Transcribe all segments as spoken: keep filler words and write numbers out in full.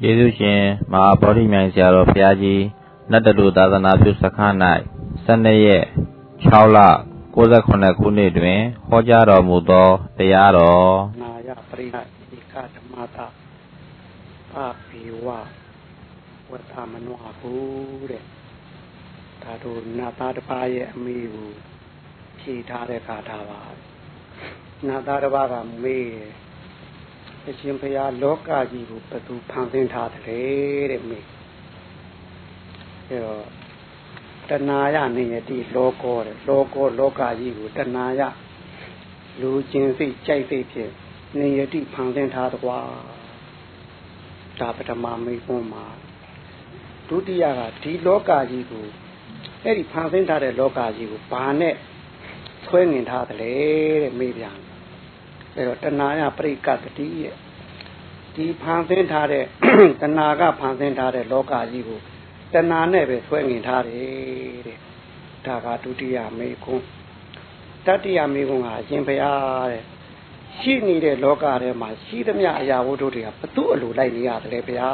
ယေရှုရှင်မဟာဗောဓိမြိုင်ဆရာတော်ဘုရားကြီးနတ်တလူသာသနာပြုစခန်း၌ဆယ်နှစ်ရက်ခြောက်လကိုးဆယ်ခုနှစ်ခုနှစ်တွင်ဟောကြားတော်မူသောတရားတော်နာယပရိဟဧကဓမ္မတာအပိဝဝတ္တမနောဟုတဲ့ဒါတို့နာသားတစ်ပါးရဲ့အမိကိုဖြေထားတဲ့ကာထာပါနာသားတစ်ပါးကမေးအရှင်ဘုရားလောကကြီးကိုဘယ်သူဖန်ဆင်းထားတယ်တဲ့မေးအဲတော့တဏှာရနေရတိလောကောတဲ့လောကောလောကကြီးကိုတဏှာရလူချင်းစိတ်ကြိုက်စိတ်ဖြင့်နေရတိဖန်ဆင်းထားတကွာဒါပထမမေးခွန်းမှာဒုတိယကဒီလောကကြီးကိုအဲ့ဒီဖန်ဆင်းထားတဲ့လောကကြီးကိုဘာနဲ့ဆွဲငင်ထားတယ်တဲ့မေးပြန်အဲ့တော့တဏှာရပရိကတတိရဲ့ဒီဖန်ဆင်းထားတဲ့တဏှာကဖန်ဆင်းထားတဲ့လောကကြီးကိုတဏှာနဲ့ပဲဆွဲငင်ထားတယ်တဲ့ဒါကဒုတိယမေးခွန်းတတိယမေးခွန်းကအရှင်ဘုရားတဲ့ရှိနေတဲ့လောကထဲမှာရှိသမျှအရာဝတ္ထုတွေကဘသူ့အလိုလိုက်နေရတယ်ဗျာ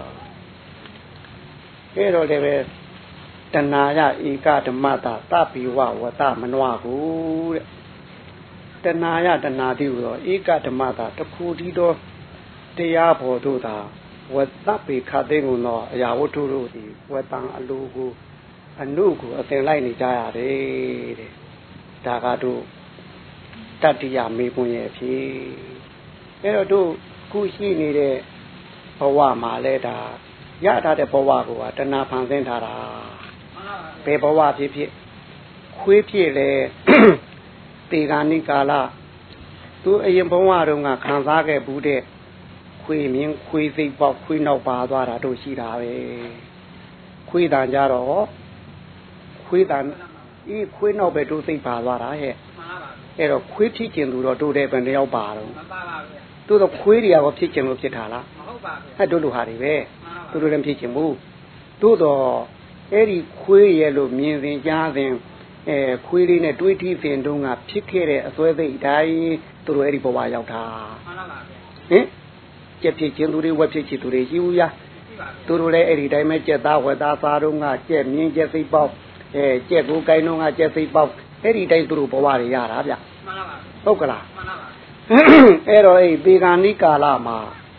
အဲ့တော့လည်းပဲတဏှာရဧကဓမ္မတာသဗ္ဗိဝဝတ္တမနောဟုတဲ့တဏှာရတဏှာတိဟူသောဧကဓမ္မတာတခုတည်းသောတရားဘောတို့သာဝတ္တပေခတ်သိငုံသောအရာဝတ္ထုတို့သည်ဝတ္တံအလိုကိုအနုကိုအသင်လိုက်နေကြရတယ်တဲ့ဒါကတို့တတိယမေးခွန်းရဲ့အဖြစ်အဲ့တော့တို့ခုရှိနေတဲ့ဘဝမှာလဲဒါရထားတဲ့ဘဝကိုကတဏှာဖန်ဆင်းထားတာဘယ်ဘဝဖြစ်ဖြစ်ခွေးဖြစ်လေတေဂာနိကာလသူအရင်ဘဝတုန်းကခံစားခဲ့ဘူးတဲ့ခွေးမြင်ခွေးစိတ်ပေါက်ခွေးနောက်ပါသွားတာတို့ရှိတာပဲခွေးတန်ကြတော့ခွေးတန်အေးခွေးနောက်ပဲတို့စိတ်ပါသွားတာဟဲ့အဲ့တော့ခွေးဖြစ်ကျင်သူတော့တို့တဲ့ဘယ်နှယောက်ပါတော့မပါပါဘူးတို့တော့ခွေးတွေရောဖြစ်ကျင်လို့ဖြစ်တာလားမဟုတ်ပါဘူးအဲ့တို့လူဟာတွေပဲတို့တို့လည်းဖြစ်ကျင်ဘူးတို့တော့အဲ့ဒီခွေးရဲ့လို့မြင်စဉ်ကြားစဉ်အဲခွေးလေးနဲ့တွေးထီးစဉ်တုန်းကဖြစ်ခဲ့တဲ့အစွဲသိအတိုင်းတို့တို့အဲ့ဒီဘဝရောက်တာမှန်ပါပါဟင်ကြက်ဖြစ်ခြင်းသူတွေဝက်ဖြစ်ခြင်းသူတွေရှိဘူးလားတို့တို့လည်းအဲ့ဒီတိုင်းပဲကြက်သားဝက်သားစားတုန်းကကြက်မြင်းကြက်စိတ်ပေါက်အဲကြက်ကိုကိုင်းတုန်းကကြက်စိတ်ပေါက်အဲ့ဒီတိုင်းသူတို့ဘဝတွေရတာဗျမှန်ပါပါဟုတ်ကလားမှန်ပါပါအဲ့တော့အဲ့ဒီဂာနိကာလမှာ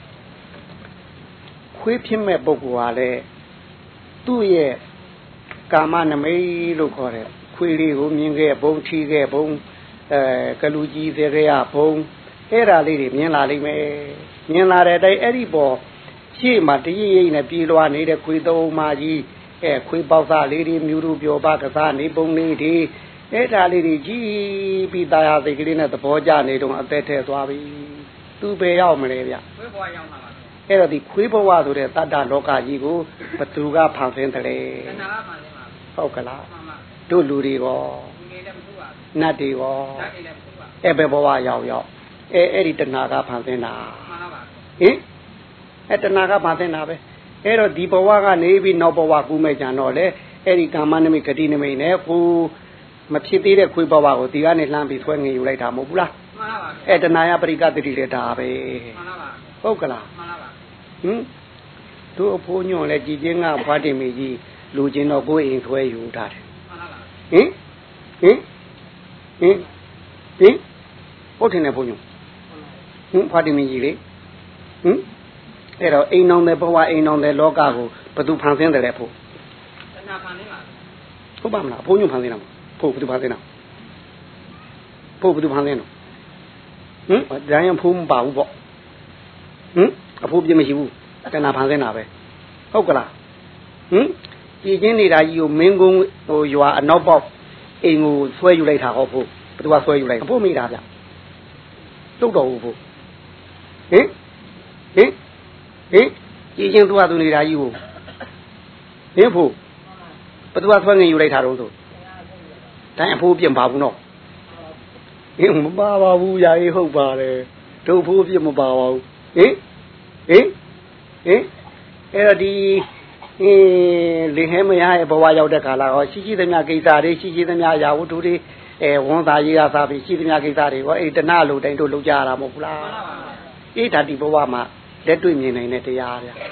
ခွေးဖြစ်မဲ့ပုဂ္ဂိုလ်ဟာလေသူ့ရဲ့ကာမနမိတ်လို့ခေါ်တယ်ခွေးလေးကိုမြင်ခဲ့ဘုံထီခဲ့ဘုံအဲကလူကြီးစေခဲ့ရဘုံအဲ့ဒါလေးတွေမြင်လာလိမ့်မယ်မြင်လာတဲ့အတိုင်းအဲ့ဒီပေါ်ရှေ့မှာတရိပ်ရိပ်နဲ့ပြေးလွှားနေတဲ့ခွေးသုံးပါးကြီးအဲခွေးပေါက်စားလေးတွေမြူတို့ပြောပါကစားနေပုံလေးတွေအဲ့ဒါလေးတွေကြီးပြီးသားရစိတ်ကလေးနဲ့သဘောကျနေတော့အသက်ထဲသွားပြီသူပဲရောက်မလဲဗျခွေးဘဝရောက်မှာပါအဲ့တော့ဒီခွေးဘဝဆိုတဲ့တတ္တလောကကြီးကိုဘသူကဖန်ဆင်းတယ်လဲတဏှာကဖန်ဆင်းပါဟုတ်ကလားတို့လူတွေရောနတ်တွေရောအဲ့ဘယ်ဘဝရောက်ရောက်အဲအဲ့ဒီတဏှာကဖန်ဆင်းတာမှန်ပါပါဟင်အဲ့တဏှာကဖန်ဆင်းတာပဲအဲ့တော့ဒီဘဝကနေပြီးနောက်ဘဝကူးမဲ့ကြံတော့လေအဲ့ဒီကာမနမိတ်ဂတိနမိတ်နဲ့ကိုမဖြစ်သေးတဲ့ခွေးဘဝကိုဒီကနေလှမ်းပြီးဆွဲငင်ယူလိုက်တာမဟုတ်ဘူးလားမှန်ပါပါအဲ့တဏှာရပရိကတတိလေဒါပဲမှန်ပါပါဟုတ်ကလားမှန်ပါပါဟင်တို့အဖိုးညွန့်လဲကြည်ချင်းကဘွားတင်မီကြီးလူချင်းတော့ကိုယ်အိမ်ဆွဲယူထားတယ်မှန်ပါပါဟင်ဟင်ဟင်ဟင်ဟုတ်တယ်နဲ့ဘုန်းကြီးဟင်ဘွားတင်မီကြီးလေဟင်အဲ့တော့အိမ်အောင်တဲ့ဘဝအိမ်အောင်တဲ့လောကကိုဘယ်သူဖန်ဆင်းတယ်လဲဖို့တဏှာဖန်ဆင်းပါဟုတ်ပါမလားဘုန်းကြီးဖန်ဆင်းတာဖို့ဘယ်သူဖန်ဆင်းတာဖို့ဘယ်သူဖန်ဆင်းတော့ဟင်ဒါရင်ဖုံးမပါဘူးပေါ့ဟင်အဖို့ပြမရှိဘူးတဏှာဖန်ဆင်းတာပဲဟုတ်ကလားဟင်ကြည်ချင်းနေတာကြီးကိုမင်းကုန်းဟိုရွာအနောက်ပေါက်အိမ်ကိုဆွဲယူလိုက်တာဟောဖို့ဘယ်သူကဆွဲယူလိုက်ဖို့မိတာဗျတုတ်တော်ဘူးဖို့ဟင်ဟင်ဟင်ကြည်ချင်းသူကသူနေတာကြီးကိုဟင်ဖို့ဘယ်သူကဆွဲငင်ယူလိုက်တာတော့ဆိုတိုင်းအဖိုးပြမပါဘူးနော်ဟင်မပါပါဘူးယာရေးဟုတ်ပါတယ်တို့ဖိုးပြမပါပါဘူးဟင်ဟင်ဟင်အဲ့တော့ဒီအင်းလေဟဲမရရဲ့ဘဝရောက်တဲ့ခါလာဟောရှိရှိသမျှကိစ္စတွေရှိရှိသမျှရာဝတ္ထုတွေအဲဝန်သားရေးရစားပြီးရှိသမျှကိစ္စတွေဟောအဲ့တဏှလိုတိုင်းတို့လုပ်ကြရတာမဟုတ်ဘူးလားအေးဓာတိဘဝမှာလက်တွေ့မြင်နိုင်တဲ့တရားဗျာ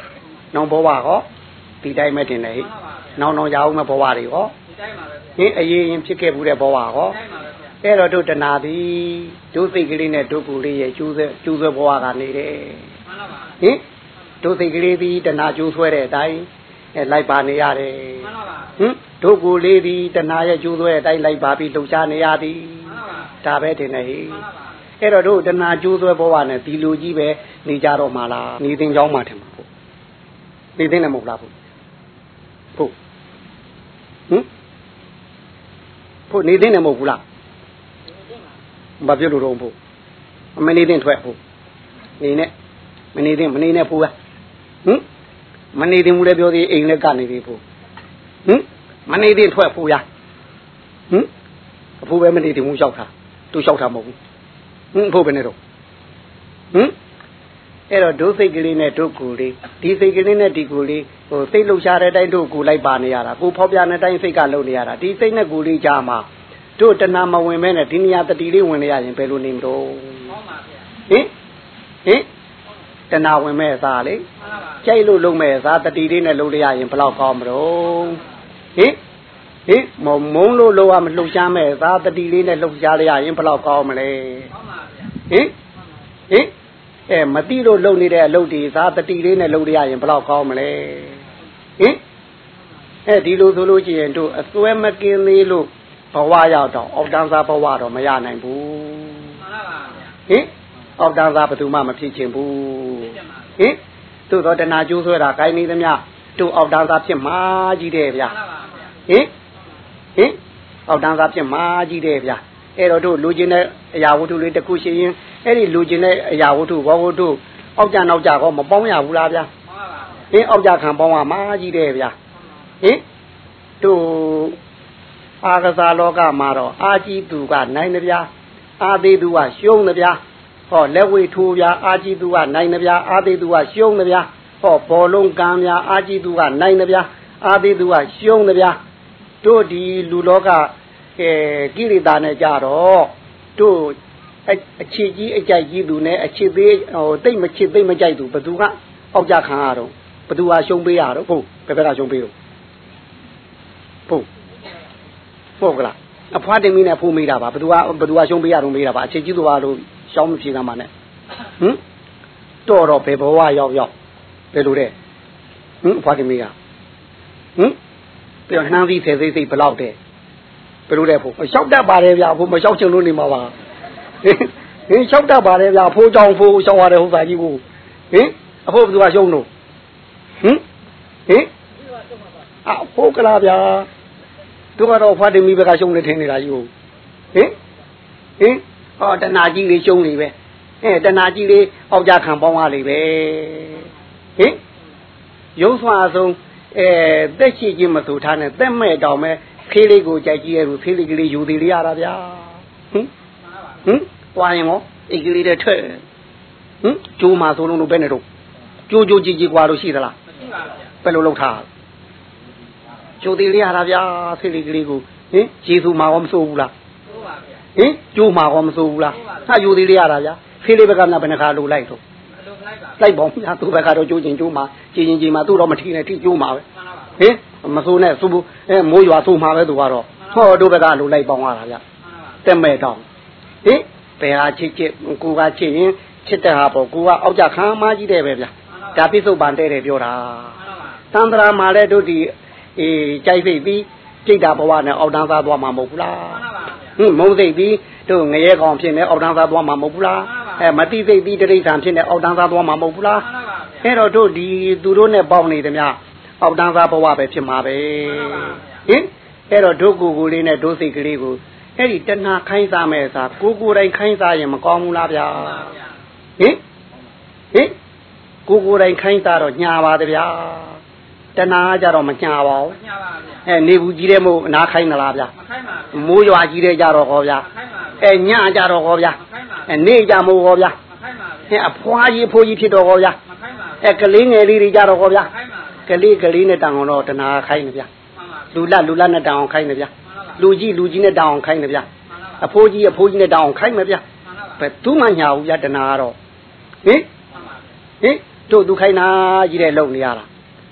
နောင်ဘဝဟောဒီတိုင်းမဲ့တင်တယ်ဟိနောင်နောင်ရအောင်မဲ့ဘဝတွေဟောဟင်အရေးရင်ဖြစ်ခဲ့ဘူးတဲ့ဘဝဟောအဲ့တော့တို့တဏှာသည်တို့စိတ်ကလေးနဲ့တို့ကိုယ်လေးရဲ့ကျိုးဆွဲကျိုးဆွဲဘဝကနေတယ်ဟင်တို့စိတ်ကလေးသည်တဏှာကျိုးဆွဲတဲ့အတိုင်းအဲလိုက်ပါနေရတယ်ဟင်တို့ကိုယ်လေးသည်တဏှာရဲ့ကျိုးဆွဲတဲ့အတိုင်းလိုက်ပါပြီးလှုပ်ရှားနေရသည်ဒါပဲတင်တယ်ဟိအဲ့တော့တို့တဏှာကျိုးဆွဲဘဝနဲ့ဒီလိုကြီးပဲနေကြတော့မှလားနေသိင်ကြောင်းမှထင်မှာပေါ့နေသိင်လည်းမဟုတ်လားဖို့ဖို့ဟင်ဖို့နေသိင်လည်းမဟုတ်ဘူးလားဘာဖြစ်လို့တော့ဖို့မနေသိင်ထွက်ဖို့နေနဲ့မနေသိင်မနေနဲ့ဖို့ဟင်မနေသိင်ဘူးလည်းပြောသေးအိမ်လည်းကနေသေးဖို့ဟင်မနေသိင်ထွက်ဖို့ရဟင်အဖိုးပဲမနေသိင်ဘူးလျှောက်တာသူလျှောက်တာမဟုတ်ဘူးဟင်အဖိုးပဲနေတော့ဟင်အဲ့တော့ဒုစိတ်ကလေးနဲ့ဒုကိုယ်လေးဒီစိတ်ကလေးနဲ့ဒီကိုယ်လေးဟိုစိတ်လှုပ်ရှားတဲ့အတိုင်းတို့ကိုလိုက်ပါနေရတာကိုဖောက်ပြတဲ့အတိုင်းစိတ်ကလုံနေရတာဒီစိတ်နဲ့ကိုယ်လေးကြားမှာတို့တဏှာမဝင်မဲနဲ့ဒီနေရာတတိလေးဝင်နေရရင်ဘယ်လိုနေမလို့ဟင်ဟင်တဏှာဝင်မဲ့အစားလေကြိုက်လို့လုံမဲ့အစားတတိလေးနဲ့လုံရရင်ဘယ်လောက်ကောင်းမလို့ဟင်ဟင်မမုံလို့လုံရမလှုပ်ရှားမဲ့အစားတတိလေးနဲ့လှုပ်ရှားရရင်ဘယ်လောက်ကောင်းမလဲဟင်ဟင်အဲမတိလို့လုံနေတဲ့အလုပ်ဒီစားတတိလေးနဲ့လုံရရင်ဘယ်လောက်ကောင်းမလဲဟင်အဲဒီလိုဆိုလို့ရှိရင်တို့အစွဲမကင်းသေးလို့ဘဝရောက်တော့အောက်တန်းစားဘဝတော့မရနိုင်ဘူးမှန်ပါပါဟင်အောက်တန်းစားဘယ်သူမှမဖြစ်ချင်ဘူးဟင်သို့တော့တဏှာကျိုးဆွဲတာခိုင်းနေသမျှတို့အောက်တန်းစားဖြစ်မှာကြီးတယ်ဗျာဟင်ဟင်အောက်တန်းစားဖြစ်မှာကြီးတယ်ဗျာအဲ့တော့တို့လူချင်းတဲ့အရာဝတ္ထုလေးတစ်ခုရှိရင်အဲ့ဒီလူချင်းတဲ့အရာဝတ္ထုဘောဝတ္ထုအောက်ကြနောက်ကြကောမပေါင်းရဘူးလားဗျာဟင်အောက်ကြခံပေါင်းရမှာကြီးတယ်ဗျာဟင်တို့အာကစားလောကမှာတော့အာကြီးသူကနိုင်တယ်ဗျာအာသေးသူကရှုံးတယ်ဗျာဟောလက်ဝေထိုးဗျာအာကြီးသူကနိုင်တယ်ဗျာအာသေးသူကရှုံးတယ်ဗျာဟောဘောလုံးကံဗျာအာကြီးသူကနိုင်တယ်ဗျာအာသေးသူကရှုံးတယ်ဗျာတို့ဒီလူလောကအဲကိရိတာနဲ့ကြတော့တို့အခြေကြီးအကြိုက်ကြီးသူနဲ့အခြေသေးဟိုတိတ်မချစ်တိတ်မကြိုက်သူဘသူကအောက်ကြခံရတော့ဘသူကရှုံးပေးရတော့ဟုတ်ဘယ်ဘက်ကရှုံးပေးတော့ဟုတ်ဟုတ်ကလားအဖွားတင်မီနဲ့ဖိုးမိတာပါဘသူကဘသူကရှုံးပေးရတော့မေးတာပါအခြေကြီးသူကလို့ရှောင်းမဖြေကမှနဲ့ဟင်တော့တော့ဘယ်ဘဝရောက်ရောက်ဘယ်လိုတဲ့ဟင်အဖွားတင်မီကဟင်ပြောနှမ်းပြီးဆယ်စိတ်စိတ်ဘလောက်တဲ့ဘယ်လိုတဲ့ဖို့လျှောက်တတ်ပါတယ်ဗျာဖို့မလျှောက်ချင်လို့နေမှာပါဟင်ဟင်လျှောက်တတ်ပါတယ်ဗျာဖိုးကြောင်ဖိုးလျှောက်ရတယ်ဟုတ်သားကြီးကိုဟင်အဖို့ဘသူကရှုံးတော့ဟင်ဟင်အဖို့ကလားဗျာတို့ကတော့ဖွားတင်မိဘကရှုံးနေထင်နေတာကြီးကိုဟင်ဟင်ဟောတဏှာကြီးလေးရှုံးနေပဲအဲတဏှာကြီးလေးအောက်ကြခံပေါင်းရလေပဲဟင်ရုပ်ဆွမ်းအဆုံးအဲသက်ရှိခြင်းမဆိုထားနဲ့သက်မဲ့တောင်မဲ့ဖေးလေးကိုကြိုက်ကြည့်ရလို့ဖေးလေးကလေးယူသေးလေးရတာဗျာဟင်ဟင်တွားရင်ရောအိတ်ကလေးတဲ့ထွက်ဟင်ကျိုးမှာဆိုလုံးလို့ပဲနဲ့တော့ကျိုးကျိုးကြည့်ကြည့်ကွာလို့ရှိသလားမရှိပါဘူးဘယ်လိုလုပ်ထားကျိုးသေးလေးရတာဗျာဖေးလေးကလေးကိုဟင်ဂျေစုမှာရောမစိုးဘူးလားစိုးပါဗျာဟင်ကျိုးမှာရောမစိုးဘူးလားဟာယူသေးလေးရတာဗျာဖေးလေးဘက်ကဘယ်နှခါလိုလိုက်တော့လိုက်ပါဗျာသူ့ဘက်ကတော့ကျိုးချင်းကျိုးမှာကြည်ချင်းကြည်မှာသူ့တော့မထီနဲ့ထီကျိုးမှာပဲဟင်မစိုးနဲ့စူဘူးအဲမိုးရွာဆိုးမှာပဲသူကတော့ဟောတို့ဘက်ကလိုလိုက်ပေါင်းရတာဗျတက်မဲ့တော့ဟင်ဘယ်ဟာချစ်ချစ်ကိုကချစ်ရင်ချစ်တဲ့ဟာပေါ့ကိုကအောက်ကြခံမကြီးတယ်ပဲဗျဒါပြစ္ဆုတ်ပန်တဲ့တယ်ပြောတာသန္တရာမှာလည်းတို့ဒီအေးကြိုက်စိတ်ပြီးကြိတ်တာဘဝနဲ့အောက်တန်းသားသွားမှာမဟုတ်ဘူးလားဟင်မုံစိတ်ပြီးတို့ငရဲကောင်ဖြစ်နေအောက်တန်းသားသွားမှာမဟုတ်ဘူးလားအဲမတိစိတ်ပြီးတိဋ္ဌံဖြစ်နေအောက်တန်းသားသွားမှာမဟုတ်ဘူးလားအဲ့တော့တို့ဒီသူတို့နဲ့ပေါင်းနေတယ်များအောက်တန်းသားဘဝပဲဖြစ်မှာပဲဟင်အဲ့တော့ဒုကိုယ်ကိုလေးနဲ့ဒုစိတ်ကလေးကိုအဲ့ဒီတဏှာခိုင်းစားမဲ့အစားကိုကိုယ်တိုင်ခိုင်းစားရင်မကောင်းဘူးလားဗျာဟင်ဟင်ကိုကိုယ်တိုင်ခိုင်းစားတော့ညာပါတဗျာတဏှာကြတော့မညာပါဘူးညာပါဗျာအဲနေဘူးကြီးတဲ့မို့အနာခိုင်းသလားဗျာမခိုင်းပါဘူးမိုးရွာကြီးတဲ့ကြတော့ဟောဗျာမခိုင်းပါဘူးအဲညကြတော့ဟောဗျာမခိုင်းပါဘူးအဲနေကြမို့ဟောဗျာမခိုင်းပါဘူးအဲအဖွားကြီးဖိုးကြီးဖြစ်တော့ဟောဗျာမခိုင်းပါဘူးအဲကလေးငယ်လေးတွေကြတော့ဟောဗျာမခိုင်းပါဘူးကလေးကလေးနဲ့တောင်တော့တဏှာခိုင်းနေဗျာလူလလူလနဲ့တောင်ခိုင်းနေဗျာလူကြီးလူကြီးနဲ့တောင်ခိုင်းနေဗျာအဖိုးကြီးအဖိုးကြီးနဲ့တောင်ခိုင်းနေဗျာဘယ်သူမှညာဘူးဗျာတဏှာကတော့ဟင်ဟင်တို့သူခိုင်းတာကြီးတဲ့လုံနေရတာဟ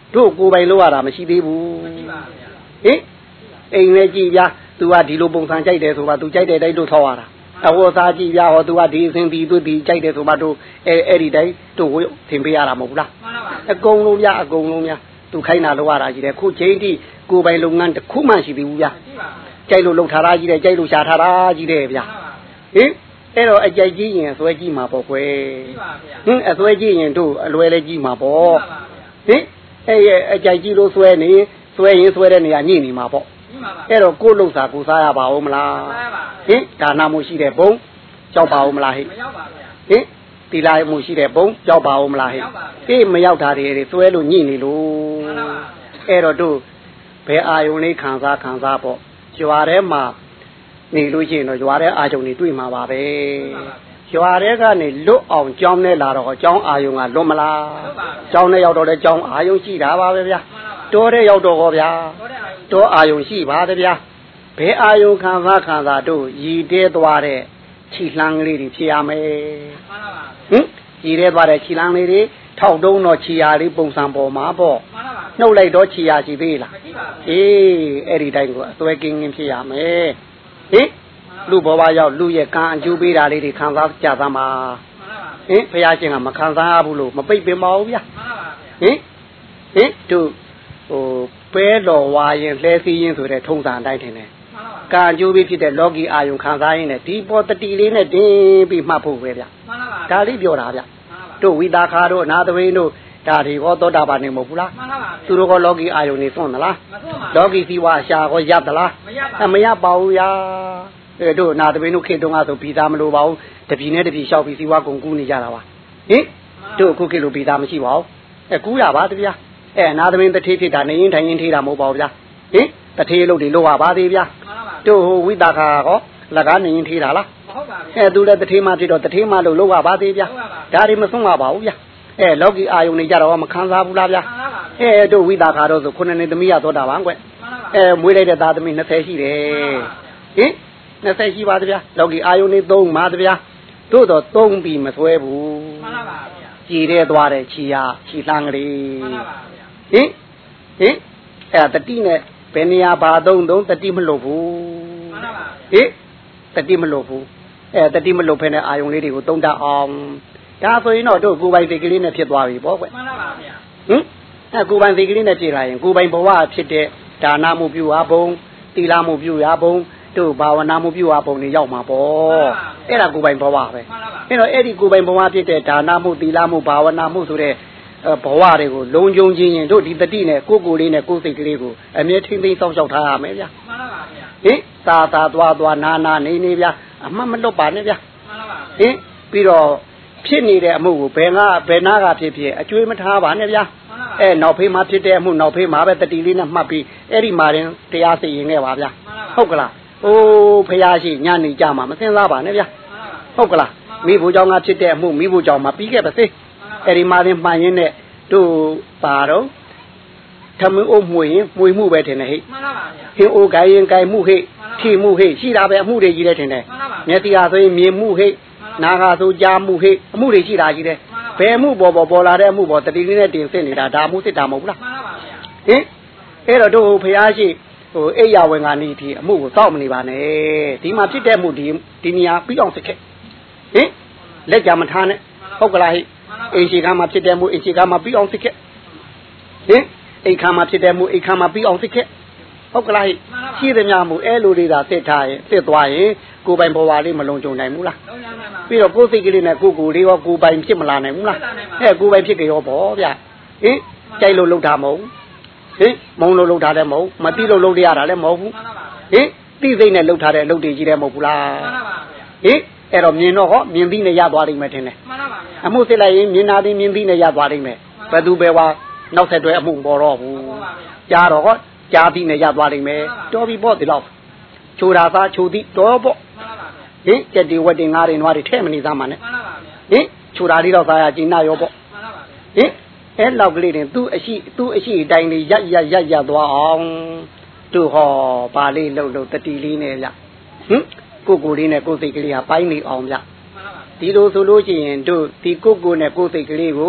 တို့ကိုယ်ပိုင်လို့ရတာမရှိသေးဘူးဟင်အိမ်လည်းကြည့်ပြသူကဒီလိုပုံစံကြိုက်တယ်ဆိုပါသူကြိုက်တဲ့တိုင်းတို့ထောက်ရတာအဝတ်စားကြည့်ပြဟောသူကဒီအစဉ်ဒီသူဒီကြိုက်တယ်ဆိုပါတို့အဲအဲ့ဒီတိုင်းတို့ဝသင်ပေးရတာမဟုတ်ဘူးလားအကုန်လုံးပြအကုန်လုံးပြသူခိုင်းတာလို့ရတာကြီးတယ်ခုချိန်ထိကိုယ်ပိုင်လုပ်ငန်းတစ်ခုမှရှိသေးဘူးဗျကြိုက်လို့လုပ်ထားတာကြီးတယ်ကြိုက်လို့ရှာထားတာကြီးတယ်ဗျဟင်အဲ့တော့အကြိုက်ကြီးရင်အစွဲကြီးမှာပေါ့ကွယ်ဟင်အစွဲကြီးရင်တို့အလွယ်လဲကြီးမှာပေါ့ဟင်အဲ့ရဲ့အကြိုက်ကြီးလို့စွဲနေစွဲရင်စွဲတဲ့နေရာညှိနေမှာပေါ့အဲ့တော့ကိုယ်လုံစာကိုစားရပါဦးမလားဟင်ဒါနမှုရှိတဲ့ဘုံကြောက်ပါဦးမလားဟိဟင်တီလာမှုရှိတဲ့ဘုံကြောက်ပါဦးမလားဟိအေးမရောက်တာတွေစွဲလို့ညှိနေလို့အဲ့တော့တို့ဘယ်အာယုန်လေးခံစားခံစားပေါ့ရွာထဲမှာနေလို့ရှိရင်တော့ရွာထဲအာယုန်တွေတွေ့မှာပါပဲရွာထဲကနေလွတ်အောင်ကြောင်းနဲ့လာတော့ကြောင်းအာယုန်ကလွတ်မလားကြောင်းနဲ့ရောက်တော့တဲ့ကြောင်းအာယုန်ရှိတာပါပဲဗျာတောထဲရောက်တော့ဟောဗျာတောအာယုန်ရှိပါသေးဗျာဘယ်အာယုန်ခံစားခံစားတို့ရည်တဲသွားတဲ့ခြိလှမ်းကလေးတွေဖြစ်ရမယ်ဟင်ရည်တဲသွားတဲ့ခြိလှမ်းလေးတွေထောက်တုံးတော့ခြိရာလေးပုံစံပေါ်မှာပေါ့နှုတ်လိုက်တော့ခြိရာရှိသေးလားအေးအဲ့ဒီတိုင်းကိုအစွဲကင်းကင်းဖြစ်ရမယ်ဟင်လူဘဝရောက်လူရဲ့ကံအကျိုးပေးတာလေးတွေခံစားကြသမှာဟင်ဘုရားရှင်ကမခံစားဘူးလို့မပိတ်ပင်ပါဘူးဗျာဟင်ဟင်တို့ဟိုပဲတော်ဝါရင်လှဲစီးရင်ဆိုတဲ့ထုံးစံအတိုင်းထင်တယ်ကံအကျိုးပေးဖြစ်တဲ့လောကီအာယုံခံစားရင်းနဲ့ဒီပေါ်တတိလေးနဲ့တင်းပြီးမှတ်ဖို့ပဲဗျာဒါလေးပြောတာဗျာတို့ဝိသခါတို့အနာသဝိတို့ဒါတွေဟောသောတာပန်နေမဟုတ်ဘူးလားသူတို့ကလောကီအာယုန်နေသွန်းသလားလောကီသီဝအရှာကိုရပ်သလားမရပါဘူးရာအဲတို့အနာသဝိတို့ခေတုံးကဆိုပြီးသားမလို့ပါဘူးတပြီနဲ့တပြီလျှောက်ပြီးသီဝကုန်ကူးနေကြတာပါဟင်တို့အခုခေတ်လိုပြီးသားမရှိပါဘူးအဲကူးရပါတဗျာအဲအနာသဝိတထေးဖြစ်တာနေရင်ထိုင်ရင်ထေးတာမဟုတ်ပါဘူးဗျာဟင်တထေးလို့တွေလို့ရပါသေးဗျာတို့ဝိသခါဟောလကားနေရင်ထေးတာလားအဲသူလည်းတထေးမှဖြစ်တော့တထေးမှလို့လို့ရပါသေးဗျာဒါတွေမဆုံးပါပါဘူးဗျာအဲလောကီအာယုန်နေကြတော့မခံစားဘူးလားဗျာအဲတို့ဝိသခါတော့ဆိုခုနှစ်နှစ်သမီးရသောတာပန်ကွအဲမွေးလိုက်တဲ့သားသမီးနှစ်ဆယ်ရှိတယ်ဟင်နှစ်ဆယ်ရှိပါသေးဗျာလောကီအာယုန်နေသုံးပါသေးဗျာတို့တော့သုံးပြီးမဆွဲဘူးမှန်ပါပါဗျာကြည်တဲ့သွားတဲ့ခြေရခြေလှမ်းကလေးမှန်ပါပါဗျာဟင်ဟင်အဲတတိနဲ့ဘယ်နေရာဘာသုံးသုံးတတိမလို့ဘူးမှန်ပါပါဟင်တတိမလို့ဘူးအဲတတိမလို့ဖဲနဲ့အာယုန်လေးတွေကိုသုံးတတ်အောင်ဒါဆိုရင်တော့တို့ကိုယ်ပိုင်စိတ်ကလေးနဲ့ဖြစ်သွားပြီပေါ့ကွမှန်ပါပါဗျာဟင်အဲကိုယ်ပိုင်စိတ်ကလေးနဲ့ဖြစ်လာရင်ကိုယ်ပိုင်ဘဝဖြစ်တဲ့ဒါနမှုပြုဟာဘုံသီလမှုပြုဟာဘုံတို့ဘာဝနာမှုပြုဟာဘုံတွေရောက်မှာပေါ့အဲ့ဒါကိုယ်ပိုင်ဘဝပဲအဲ့တော့အဲ့ဒီကိုယ်ပိုင်ဘဝဖြစ်တဲ့ဒါနမှုသီလမှုဘာဝနာမှုဆိုတဲ့ဘဝတွေကိုလုံခြုံခြင်းရင်တို့ဒီတတိနဲ့ကိုယ်ကိုယ်လေးနဲ့ကိုယ်စိတ်ကလေးကိုအမြဲထိမ့်သိမ်းစောင့်ရှောက်ထားရမယ်ဗျာမှန်ပါပါဗျာဟင်သာသာသွားသွားနာနာနေနေဗျာအမှတ်မလွတ်ပါနဲ့ဗျာမှန်ပါပါဟင်ပြီးတော့ဖြစ်နေတဲ့အမှုကိုဘယ်ကဘယ်နာကဖြစ်ဖြစ်အကျွေးမထားပါနဲ့ဗျာအဲနောက်ဖေးမှာဖြစ်တဲ့အမှုနောက်ဖေးမှာပဲတတိလေးနဲ့မှတ်ပြီးအဲ့ဒီမှာရင်တရားစီရင်ခဲ့ပါဗျာဟုတ်ကလားအိုးဖရာရှိညနေကြမှာမစင်စားပါနဲ့ဗျာဟုတ်ကလားမိဖို့ကြောင့်ကဖြစ်တဲ့အမှုမိဖို့ကြောင့်မှာပြီးခဲ့ပါစေအဲ့ဒီမှာရင်မှန်ရင်နဲ့တို့ပါတော့ထမင်းအိုးမှွေရင်မှွေမှုပဲထင်တယ်ဟိမှန်ပါဗျာဟင်းအိုးကိုင်ရင်ကိုင်မှုဟိထီမှုဟိရှိတာပဲအမှုတွေကြီးတယ်ထင်တယ်မျက်တရားဆိုရင်မြင်မှုဟိနာဂါဆိုကြားမှုဟိအမှုတွေရှိတာကြီးတယ်ဘယ်မှုပေါ်ပေါ်ပေါ်လာတဲ့အမှုပေါ်တတိလေးနဲ့တင်စစ်နေတာဒါမှုစစ်တာမဟုတ်ဘူးလားမှန်ပါဗျာဟင်အဲ့တော့တို့ဖရာရှိဟိုအိယာဝင်ကနေဒီအမှုကိုတောက်မနေပါနဲ့ဒီမှာဖြစ်တဲ့အမှုဒီဒီနေရာပြီးအောင်စစ်ခဲ့ဟင်လက်ကြမထားနဲ့ဟုတ်ကလားဟိအိမ်ရှိကမှာဖြစ်တဲ့မှုအိမ်ရှိကမှာပြီးအောင်စစ်ခဲ့ဟင်အိမ်ခါမှာဖြစ်တဲ့မှုအိမ်ခါမှာပြီးအောင်စစ်ခဲ့ဟုတ်ကလားဟိရှိသမျှမှုအဲ့လိုလေးသာစစ်ထားရင်စစ်သွားရင်ကိုယ်ပိုင်ဘဝလေးမလုံခြုံနိုင်ဘူးလားပြီးတော့ကိုယ်စိတ်ကလေးနဲ့ကိုယ်ကိုယ်လေးရောကိုယ်ပိုင်ဖြစ်မလာနိုင်ဘူးလားအဲကိုယ်ပိုင်ဖြစ်ကြရောပေါ့ဗျဟင်ကြိုက်လို့လှုပ်တာမဟုတ်ဟင်မုံလို့လှုပ်တာလည်းမဟုတ်မတိလို့လှုပ်ရတာလည်းမဟုတ်ဘူးဟင်တိစိတ်နဲ့လှုပ်ထားတဲ့အလုပ်တွေကြီးတယ်မဟုတ်ဘူးလားဟင်အဲ့တော့မြင်တော့ဟောမြင်ပြီးနဲ့ရသွားနိုင်မယ်ထင်တယ်အမှုစစ်လိုက်ရင်မြင်တာပြီးမြင်ပြီးနဲ့ရသွားနိုင်မယ်ဘယ်သူပဲဝါနောက်ဆက်တွဲအမှုပေါ်တော့ဘူးကြားတော့ဟောကြားပြီးနဲ့ရသွားနိုင်မယ်တော်ပြီပေါ့ဒီလောက်ချိုတာသားချိုသည်တော်ပေါ့ဟင်ကြက်တွေဝက်တွေငါးတွေနွားတွေထဲမနေသားမှနဲ့ဟင်ချိုတာလေးတော့သားရကျင်းနာရောပေါ့ဟင်အဲ့လောက်ကလေးတင်သူ့အရှိသူ့အရှိအတိုင်းလေးရက်ရက်ရက်ရက်သွားအောင်တို့ဟောပါလေးလှုပ်လှုပ်တတိလေးနဲ့ဗျဟင်ကိုကိုလေးနဲ့ကိုစိတ်ကလေးဟာပိုင်းနေအောင်ဗျဒီလိုဆိုလို့ရှိရင်တို့ဒီကိုကိုနဲ့ကိုစိတ်ကလေးကို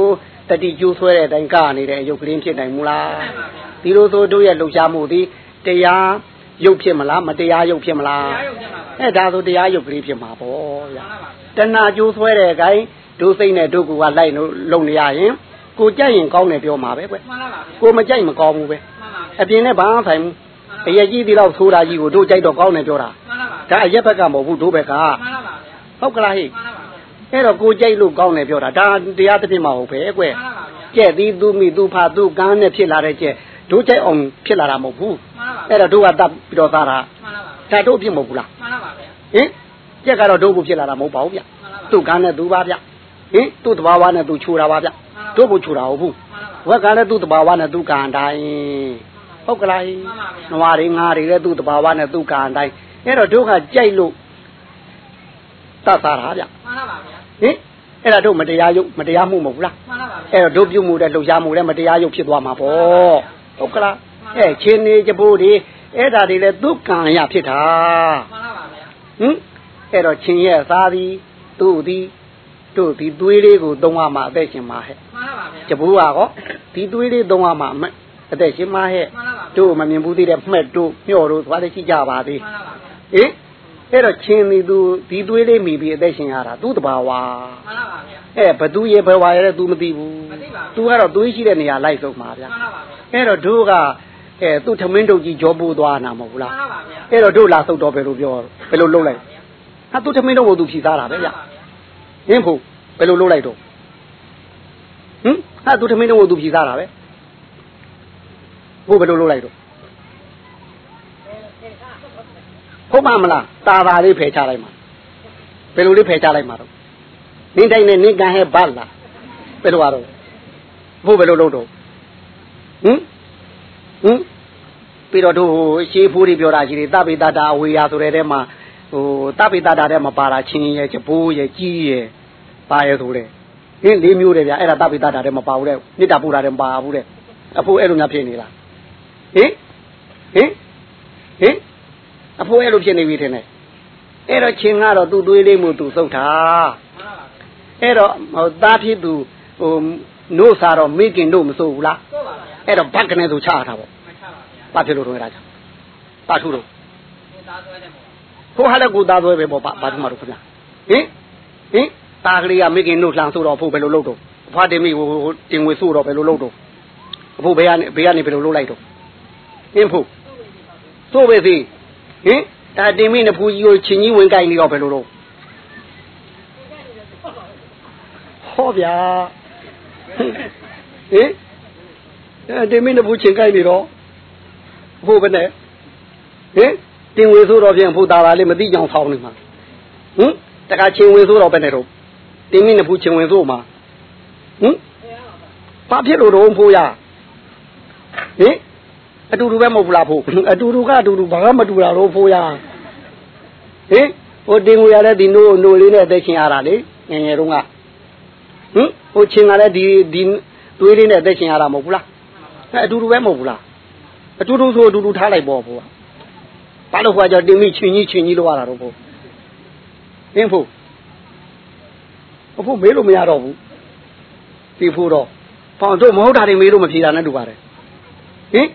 တတိကျိုးဆွဲတဲ့အတိုင်းကနေတဲ့အယုတ်ကလေးဖြစ်နိုင်မလားဒီလိုဆိုတို့ရဲ့လှုပ်ရှားမှုသည်တရားရုပ်ဖြစ်မလားမတရားရုပ်ဖြစ်မလားအဲဒါဆိုတရားရုပ်ကလေးဖြစ်မှာပေါ့ဗျာတဏှာကျိုးဆွဲတဲ့အတိုင်းဒုစိတ်နဲ့ဒုကူကလိုက်လုံနေရရင်ကိုကြိုက်ရင်ကောင်းတယ်ပြောမှာပဲကွကိုမကြိုက်မကောင်းဘူးပဲအပြင်နဲ့ဘာဆိုင်ဘူးအရက်ကြီးဒီလောက်ဆိုးတာကြီးကိုတို့ကြိုက်တော့ကောင်းတယ်ပြောတာဒါအရက်ဘက်ကမဟုတ်ဘူးတို့ဘက်ကဟုတ်ကလားဟိအဲ့တော့ကိုကြိုက်လို့ကောင်းတယ်ပြောတာဒါတရားတစ်ဖြစ်မှာဟုတ်ပဲကွကြက်သည်သူမိသူဖာသူကန်းနဲ့ဖြစ်လာတဲ့ကြက်တို့ကြိုက်အောင်ဖြစ်လာတာမဟုတ်ဘူးအဲ့တော့တို့ကတပ်ပြီးတော့သားတာဒါတို့ဖြစ်မဟုတ်ဘူးလားဟင်ကြက်ကတော့တို့ကိုဖြစ်လာတာမဟုတ်ပါဘူးဗျသူကန်းနဲ့သူပါဗျဟင်သူ့တဘာဝနဲ့သူခြူတာပါဗျတို့ကိုခြူတာဟုတ်ဘူးဝက်ကလည်းသူ့တဘာဝနဲ့သူကံတိုင်းဟုတ်ကလားနွားတွေငါးတွေလည်းသူ့တဘာဝနဲ့သူကံတိုင်းအဲ့တော့တို့ကကြိုက်လို့တတ်သားတာဗျဟင်အဲ့ဒါတို့မတရားရုပ်မတရားမှုမဟုတ်ဘူးလားအဲ့တော့တို့ပြုမှုတဲ့လှုပ်ရှားမှုလည်းမတရားရုပ်ဖြစ်သွားမှာပေါ့ဟုတ်ကလားအဲချင်းနေကြဖို့ဒီအဲ့ဒါတွေလည်းသူကံရဖြစ်တာဟင်အဲ့တော့ချင်းရဲ့သားသည်သူ့သည်တို့ဒီသွေးလေးကိုသုံးရမှာအသက်ရှင်မှာဟဲ့ကြဘူးကဟောဒီသွေးလေးသုံးရမှာအသက်ရှင်မှာဟဲ့တို့မမြင်ဘူးသေးတဲ့မှက်တို့မျှော်တို့သွားတဲ့ရှိကြပါသေးဟင်အဲ့တော့ချင်းဒီသူဒီသွေးလေးမိပြီးအသက်ရှင်ရတာသူ့တဘာဝအဲဘသူရေဘဝရဲ तू မသိဘူး तू ကတော့သွေးရှိတဲ့နေရာလိုက်ဆုံးပါဗျာအဲ့တော့တို့ကအဲသူ့ထမင်းတုပ်ကြီးကြောပိုးသွားနာမဟုတ်ဘူးလားအဲ့တော့တို့လာဆုတ်တော့ဘယ်လိုပြောဘယ်လိုလုပ်လိုက်ဟာသူ့ထမင်းတုပ်ကို तू ဖြီစားတာပဲဗျဟင်းဖို့ဘယ်လိုလုပ်လိုက်တော့ဟင်ဟာသူထမင်းတုပ်ကို तू ဖြီစားတာပဲဖို့ဘယ်လိုလုပ်လိုက်တော့ဟုတ်ပါမလားတာတာလေးဖယ်ချလိုက်မှာဘယ်လိုလေးဖယ်ချလိုက်မှာတော့နင်းတိုင်းနဲ့နင်းကန်ဟဲ့ဘာလားဘယ်လိုရတော့ဖို့ဘယ်လိုလုပ်တော့ဟင်ဟင်ပြီးတော့တို့ရှေးဖိုးတွေပြောတာရှိတယ်တပိတတာအဝေရာဆိုတဲ့ထဲမှာဟိုတပိတတာထဲမှာပါတာချင်းရဲ့ကျဘိုးရဲ့ကြီးရဲ့ပါရဲ့ဆိုတဲ့ဟင်းလေးမျိုးတယ်ဗျာအဲ့ဒါတပိတတာထဲမှာပါဘူးတဲ့နိတ္တပူတာထဲမှာပါဘူးတဲ့အဖိုးအဲ့လိုများဖြစ်နေလားဟင်ဟင်ဟင်အဖိုးအဲ့လိုဖြစ်နေပြီထင်တယ်အဲ့တော့ချင်းကတော့သူ့သွေးလေးမှုသူစုပ်တာအဲ့တော့ဟိုသားဖြစ်သူဟိုနို့စားတော့မိခင်တို့မစိုးဘူးလားအဲ့တော့ဘက်ကနေသူချတာပေါ့ဘာဖြစ်လို့တော့အဲ့ဒါကြောင့်ဘာထူတော့ကိုဟာလည်းကိုသားသွဲပဲပေါ့ဘာထူမှာတော့ခင်ဗျာဟင်ဟင်ตาကလေးကမိခင်တို့လှန်ဆိုတော့ဖို့ဘယ်လိုလုပ်တော့အဖွားတင်မိဟိုတင်ငွေဆိုတော့ဘယ်လိုလုပ်တော့အဖို့ဘေးကနေဘေးကနေဘယ်လိုလုပ်လိုက်တော့ဟင်ဖို့ဆိုပဲစီဟင်ဒါတင်မိနဖူးကြီးကိုချင်းကြီးဝင်ကြိုက်နေတော့ဘယ်လိုလုပ်ဟောဗျာဟင်တင်မိနဖူးချင်းကြိုက်နေတော့ဖို့ပဲနဲ့ဟင်တင်ငွေဆိုတော့ပြန်ဖို့တာလာလေးမသိကြအောင်ဆောင်းနေမှာဟင်တခါချင်းဝင်ဆိုတော့ပဲနဲ့တော့တင်းမင်းနဖူးချင်းဝင်ဆိုမှာဟင်ဘာဖြစ်လို့တော့ဖိုးရဟင်အတူတူပဲမဟုတ်ဘူးလားဖိုးအတူတူကအတူတူဘာမှမတူတာတော့ဖိုးရဟင်ဟိုတင်ငွေရတဲ့ဒီနိုးနိုးလေးနဲ့အသက်ရှင်ရတာလေငယ်ငယ်တုန်းကဟင်ဟိုချင်းကလည်းဒီဒီသွေးလေးနဲ့အသက်ရှင်ရတာမဟုတ်ဘူးလားအဲအတူတူပဲမဟုတ်ဘူးလားအတူတူဆိုအတူတူထားလိုက်ပေါ့ဖိုးဘာလို့ခွာကြောတင်မိချင်းကြီးချင်းကြီးလို့ရတာတော့ဖိုးဟင်ဖိုးအဖို့မေးလို့မရတော့ဘူးဒီဖို့တော့ဖောင်တို့မဟုတ်တာတွေမေးလို့မဖြေတာနဲ့တူပါတယ်ဟင်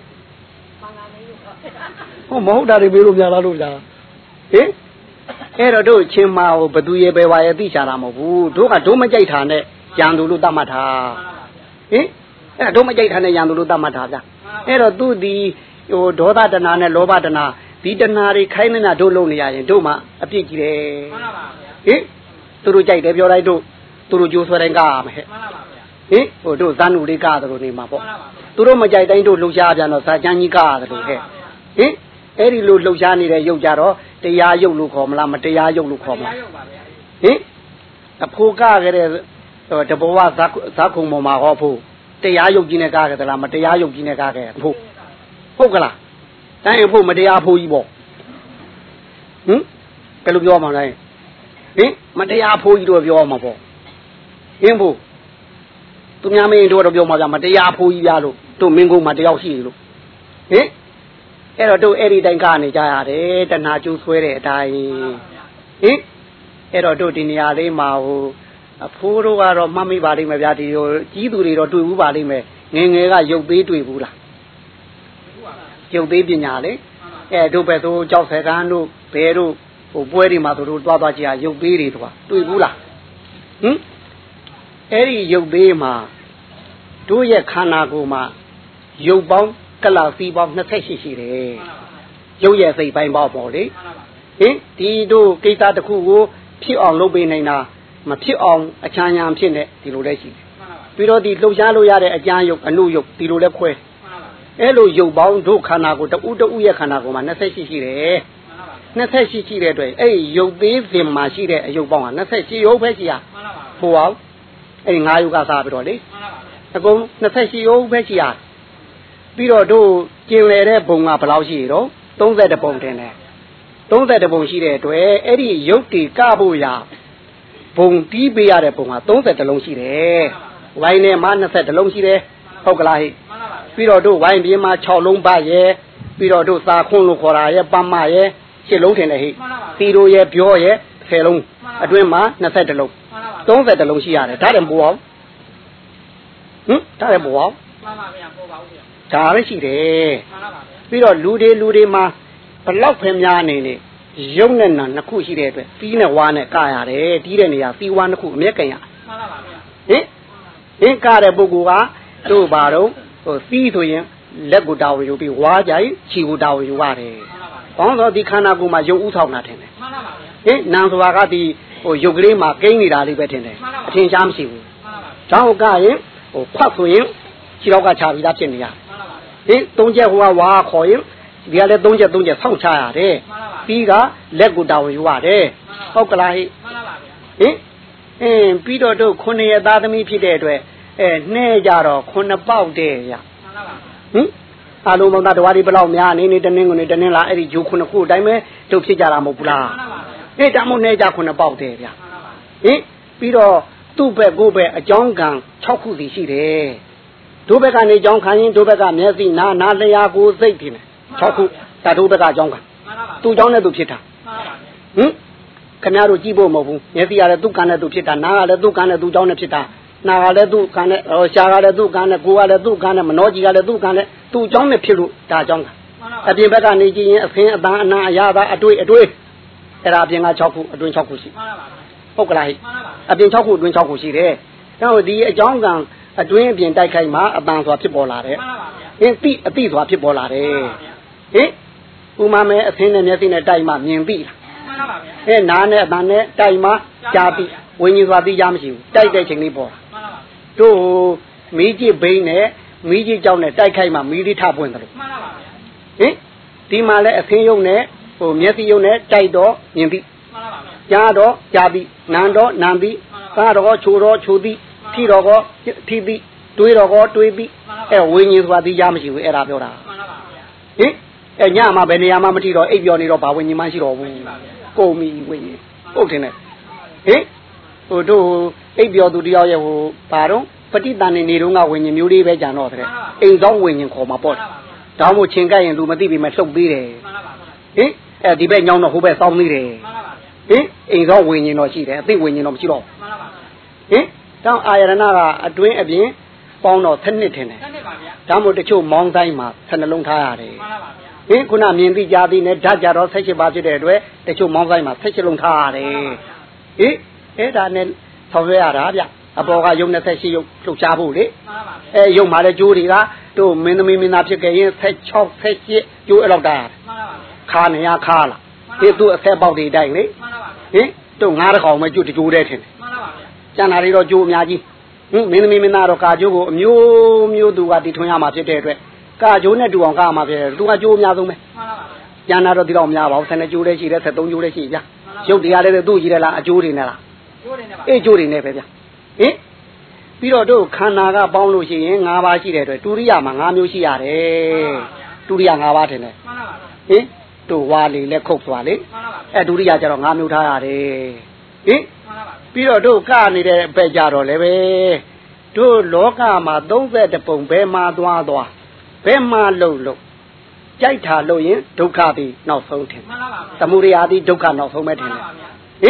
ဟိုမဟုတ်တာတွေမေးလို့မရလားလို့ဗျာဟင်အဲ့တော့တို့ချင်းမဟိုဘသူရေပဲဝါရဲ့သိချတာမဟုတ်ဘူးတို့ကတို့မကြိုက်တာနဲ့ရန်သူလို့တတ်မှတ်တာဟင်အဲ့ဒါတို့မကြိုက်တာနဲ့ရန်သူလို့တတ်မှတ်တာဗျာအဲ့တော့သူဒီဟိုဒေါသတဏနဲ့လောဘတဏဒီတဏတွေခိုင်းနေတာတို့လုံနေရရင်တို့မှအပြစ်ကြီးတယ်မှန်ပါပါဗျာဟင်သူတို့ကြိုက်တယ်ပြောလိုက်တို့သူတို့ကြိုးဆွဲတိုင်းကားမှာဟဲ့မှန်ပါဗျာဟင်ဟိုတို့ဇာနုလေးကားတယ်လို့နေမှာပေါ့သူတို့မကြိုက်တိုင်းတို့လှုပ်ရှားပြန်တော့ဇာချမ်းကြီးကားတယ်လို့ဟဲ့ဟင်အဲ့ဒီလိုလှုပ်ရှားနေတဲ့ရုပ်ကြတော့တရားရုပ်လို့ခေါ်မလားမတရားရုပ်လို့ခေါ်မလားဟင်အဖိုးကားခဲ့တဲ့တဘောဝဇာဇာခုံပေါ်မှာဟောဖို့တရားရုပ်ကြီးနဲ့ကားခဲ့သလားမတရားရုပ်ကြီးနဲ့ကားခဲ့ဖို့ဟုတ်ကလားတိုင်းအဖို့မတရားဖို့ကြီးပေါ့ဟင်ဘယ်လိုပြောမှလဲဟင်မတရားဖိုးကြီးတို့ပြောမှာပေါ့ဟင်ဖို့သူများမင်းတို့တော့ပြောမှာဗျာမတရားဖိုးကြီးပြလို့တို့မင်းကုန်းမှာတယောက်ရှိလို့ဟင်အဲ့တော့တို့အဲ့ဒီတိုင်းကနေကြရတယ်တဏှာကျိုးဆွဲတဲ့အတိုင်းဟင်အဲ့တော့တို့ဒီနေရာလေးမှာဟိုဖိုးတို့ကတော့မှတ်မိပါလိမ့်မယ်ဗျာဒီကြီးသူတွေတော့တွေ့ဘူးပါလိမ့်မယ်ငယ်ငယ်ကရုပ်သေးတွေ့ဘူးလားရုပ်သေးပညာလေအဲတို့ပဲတို့ကြောက်ဆယ်ကန်းတို့ဘဲတို့ဟိုပွဲတွေမှာတို့တွားသွားကြရရုပ်သေးတွေတော့တွေ့ဘူးလားဟင်အဲ့ဒီရုပ်သေးမှာတို့ရဲ့ခန္ဓာကိုယ်မှာရုပ်ပေါင်းကလစီပေါင်း28ရှိတယ်ရုပ်ရဲ့စိတ်ပိုင်းပေါင်းပေါ့လေဟင်ဒီတို့ကိစ္စတစ်ခုကိုဖြစ်အောင်လုပ်ပေးနိုင်တာမဖြစ်အောင်အချမ်းညာဖြစ်နေဒီလိုလဲရှိတယ်ပြီးတော့ဒီလှုပ်ရှားလို့ရတဲ့အကျမ်းရုပ်အနုရုပ်ဒီလိုလဲခွဲအဲ့လိုရုပ်ပေါင်းတို့ခန္ဓာကိုယ်တဦးတဦးရဲ့ခန္ဓာကိုယ်မှာ28ရှိတယ်28ရှိတဲ့အတွက်အဲ့ရုပ်သေးစင်မှာရှိတဲ့အရုပ်ပေါင်းက28ရုပ်ပဲရှိရဟိုအောင်အဲ့ငါးရုပ်ကစားပြီးတော့လေအကုန်28ရုပ်ပဲရှိရပြီးတော့တို့ကျင်လေတဲ့ဘုံကဘယ်လောက်ရှိရတော့30ပုံတင်တယ်30ပုံရှိတဲ့အတွက်အဲ့ဒီရုပ်တီကဖို့ရဘုံတီးပေးရတဲ့ဘုံက30လုံးရှိတယ်ဝိုင်းထဲမှာ20လုံးရှိတယ်ဟုတ်ကလားဟိပြီးတော့တို့ဝိုင်းပြင်းမှာ6လုံးပါရဲ့ပြီးတော့တို့သာခွန်းလို့ခေါ်တာရဲ့ပမရဲ့ရှစ်လုံးထင်တယ်ဟိတီတို့ရဲ့ပြောရဲ့ဆယ်လုံးအတွင်းမှာ20လုံး30လုံးရှိရတယ်ဒါတယ်ပို့အောင်ဟင်ဒါတယ်ပို့အောင်မှန်ပါဗျာပို့ပါဦးဗျာဒါပဲရှိတယ်မှန်ပါပါပြီးတော့လူတွေလူတွေမှာဘလောက်ဖင်များနေနေရုပ်နဲ့နာနှစ်ခုရှိတဲ့အတွက်သီးနဲ့ဝါနဲ့ကရတယ်တီးတဲ့နေရာသီးဝါနှစ်ခုအမြဲကန်ရမှန်ပါပါဗျာဟင်ဟင်ကတဲ့ပုဂ္ဂိုလ်ကတို့ဘာတော့ဟိုသီးဆိုရင်လက်ကိုတာဝန်ယူပြီးဝါကြိုင်ခြေကိုတာဝန်ယူရတယ်ကောင်းတော့ဒီခန္ဓာကိုယ်မှာရုပ်ဥထောက်နာထင်တယ်မှန်ပါပါဗျာဟင်နာမ်ဆိုတာကဒီဟိုရုပ်ကလေးမှာကိန်းနေတာလေးပဲထင်တယ်အထင်ရှားမရှိဘူးမှန်ပါပါကျောင်းကရင်ဟိုခွတ်ဆိုရင်ခြေတော့ကခြာပြီးသားဖြစ်နေရဟင်သုံးချက်ဟိုကဝါခေါ်ရင်ဒီကလည်းသုံးချက်သုံးချက်ဆောက်ချရတယ်ပြီးကလက်ကိုတာဝန်ယူရတယ်ဟုတ်ကလားဟိဟင်အင်းပြီးတော့တို့ခုနှစ်ရသားသမီးဖြစ်တဲ့အတွက်အဲနှဲကြတော့ခုနှစ်ပေါက်တဲ့ရဟင်အလုံးပေါင်းသားတော်ရီဘလောက်များနေနေတနင်းကိုနေတနင်းလားအဲ့ဒီဂျိုခုနှစ်ခုအတိုင်းပဲတို့ဖြစ်ကြတာမဟုတ်ဘူးလားဟဲ့တမို့နှဲကြခုနှစ်ပေါက်တဲ့ဗျဟင်ပြီးတော့သူ့ဘက်ကိုယ်ဘက်အကြောင်းကံ၆ခုစီရှိတယ်တို့ဘက်ကနေကြောင်းခံရင်တို့ဘက်ကမျက်စိနာနာလျာကိုစိတ်ထင်တယ်၆ခုဒါတို့ဘက်ကအကြောင်းခံသူ့ကြောင်းနဲ့သူဖြစ်တာဟင်ခင်ဗျားတို့ကြည့်ဖို့မဟုတ်ဘူးမျက်စိကလည်းသူ့ကံနဲ့သူဖြစ်တာနားကလည်းသူ့ကံနဲ့သူ့ကြောင်းနဲ့ဖြစ်တာနာကလည်းသူ့ကံနဲ့ဟောရှားကလည်းသူ့ကံနဲ့ကိုယ်ကလည်းသူ့ကံနဲ့မနှောကြီးကလည်းသူ့ကံနဲ့သူ့ကြောင်းနဲ့ဖြစ်လို့ဒါကြောင်းကအပြင်ဘက်ကနေကြည့်ရင်အဖင်းအတန်အနာအရာသာအတွေ့အတွေ့အဲ့ဒါအပြင်က၆ခုအတွင်း၆ခုရှိဟုတ်ကလားဟိအပြင်၆ခုအတွင်း၆ခုရှိတယ်ဒါဟိုဒီအကြောင်းကံအတွင်းအပြင်တိုက်ခိုက်မှာအတန်ဆိုတာဖြစ်ပေါ်လာတယ်ဟင်တိအတိဆိုတာဖြစ်ပေါ်လာတယ်ဟင်ဥမာမဲအဖင်းနဲ့မျက်စိနဲ့တိုက်မှမြင်ပြီလားမှန်ပါဗျာအဲနားနဲ့အတန်နဲ့တိုက်မှကြားပြီဝိညာဉ်စွာသိကြမရှိဘူးတိုက်တဲ့ချိန်လေးပေါ်တာမှန်ပါဗျာတို့မီးကြီးဘိန်းနဲ့မီးကြီးကြောက်နဲ့တိုက်ခိုက်မှမီးလေးထပွင့်တယ်လို့မှန်ပါဗျာဟင်ဒီမှာလဲအဖင်းယုံနဲ့ဟိုမျက်စိယုံနဲ့တိုက်တော့မြင်ပြီမှန်ပါဗျာကြားတော့ကြားပြီနံတော့နံပြီသားတော့ချိုတော့ချိုသည်ထီတော့ကောထီသည်တွေးတော့ကောတွေးပြီအဲဝိညာဉ်စွာသိကြမရှိဘူးအဲ့ဒါပြောတာမှန်ပါဗျာဟင်အဲညမှာဘယ်နေရာမှမထီတော့အိပ်ပြောနေတော့ဘာဝိညာဉ်မှရှိတော့ဘူးကုန်ပြီဝိညာဉ်ဟုတ်တယ်နဲ့ဟင်ဟိုတို့အိပ်ပြောသူတယောက်ရဲ့ဟိုဘာတော့ပဋိသန္ဓေနေတော့ကဝိညာဉ်မျိုးလေးပဲကြံတော့တဲ့အိမ်ဆောင်ဝိညာဉ်ခေါ်မှာပေါ့တောင်းမို့ချင်းကပ်ရင်သူမသိပြီမဲ့လှုပ်သေးတယ်ဟင်အဲဒီဘက်ညောင်းတော့ဟိုဘက်စောင်းသေးတယ်ဟင်အိမ်ဆောင်ဝိညာဉ်တော့ရှိတယ်အသိဝိညာဉ်တော့မရှိတော့ဟင်တောင်းအာရဏကအတွင်းအပြင်ပေါင်းတော့တစ်နှစ်ထင်တယ်ဒါမို့တချို့မောင်းတိုင်းမှာဆယ်နှလုံးထားရတယ်ဟင်ခုနမြင်သိကြသည်နဲ့ဓာတ်ကြတော့၁၈ပါးဖြစ်တဲ့အတွက်တချို့မောင်းတိုင်းမှာ၁၈လုံးထားရတယ်ဟင်အဲ့ဒါနဲ့ဆောင်ရွက်ရတာဗျအပေါ်ကယုံ၂၈ယုံလှုပ်ရှားဖို့လေအဲယုံမှာလည်းကျိုးတွေကတို့မင်းသမီးမင်းသားဖြစ်ခဲ့ရင်၁၆ ၁၈ကျိုးအဲ့လောက်တာခါနေရခါလားဒီသူအဆက်ပေါက်တွေတိုက်လေဟင်တို့ငါးတကောင်ပဲကျိုးတကျိုးတဲ့ထင်တယ်ကျန်တာတွေတော့ကျိုးအများကြီးဟင်မင်းသမီးမင်းသားတော့ကာကျိုးကိုအမျိုးမျိုးသူကတည်ထွင်ရမှာဖြစ်တဲ့အတွက်ကာကျိုးနဲ့တူအောင်ကားမှာဖြစ်တယ်သူကကျိုးအများဆုံးပဲကျန်တာတော့ဒီတော့များပါဘူးဆယ်နှစ်ကျိုးလည်းရှိတယ်ဆယ်သုံးကျိုးလည်းရှိဗျာရုပ်တရားလည်းသူ့ကြီးတယ်လားအကျိုးတွေနဲ့လားအေးကျိုးတွေနဲ့ပဲဗျာဟင်ပြီးတော့တို့ခန္ဓာကပေါင်းလို့ရှိရင်၅ပါးရှိတဲ့အတွက်ဒုရိယမှာ၅မျိုးရှိရတယ်ဒုရိယ၅ပါးထင်တယ်ဟင်တို့ဝါလေလက်ခုတ်သွားလေအဲဒုရိယကျတော့၅မျိုးထားရတယ်ဟင်ပြီးတော့တို့ကနေတဲ့ဘက်ကြတော့လည်းပဲတို့လောကမှာ၃၁ပုံဘယ်မှာသွားသွားဘယ်မှာလုံလုံကြိုက်တာလို့ရင်ဒုက္ခပြီးနောက်ဆုံးထင်သမုဒယသည်ဒုက္ခနောက်ဆုံးပဲထင်တယ်ဟင်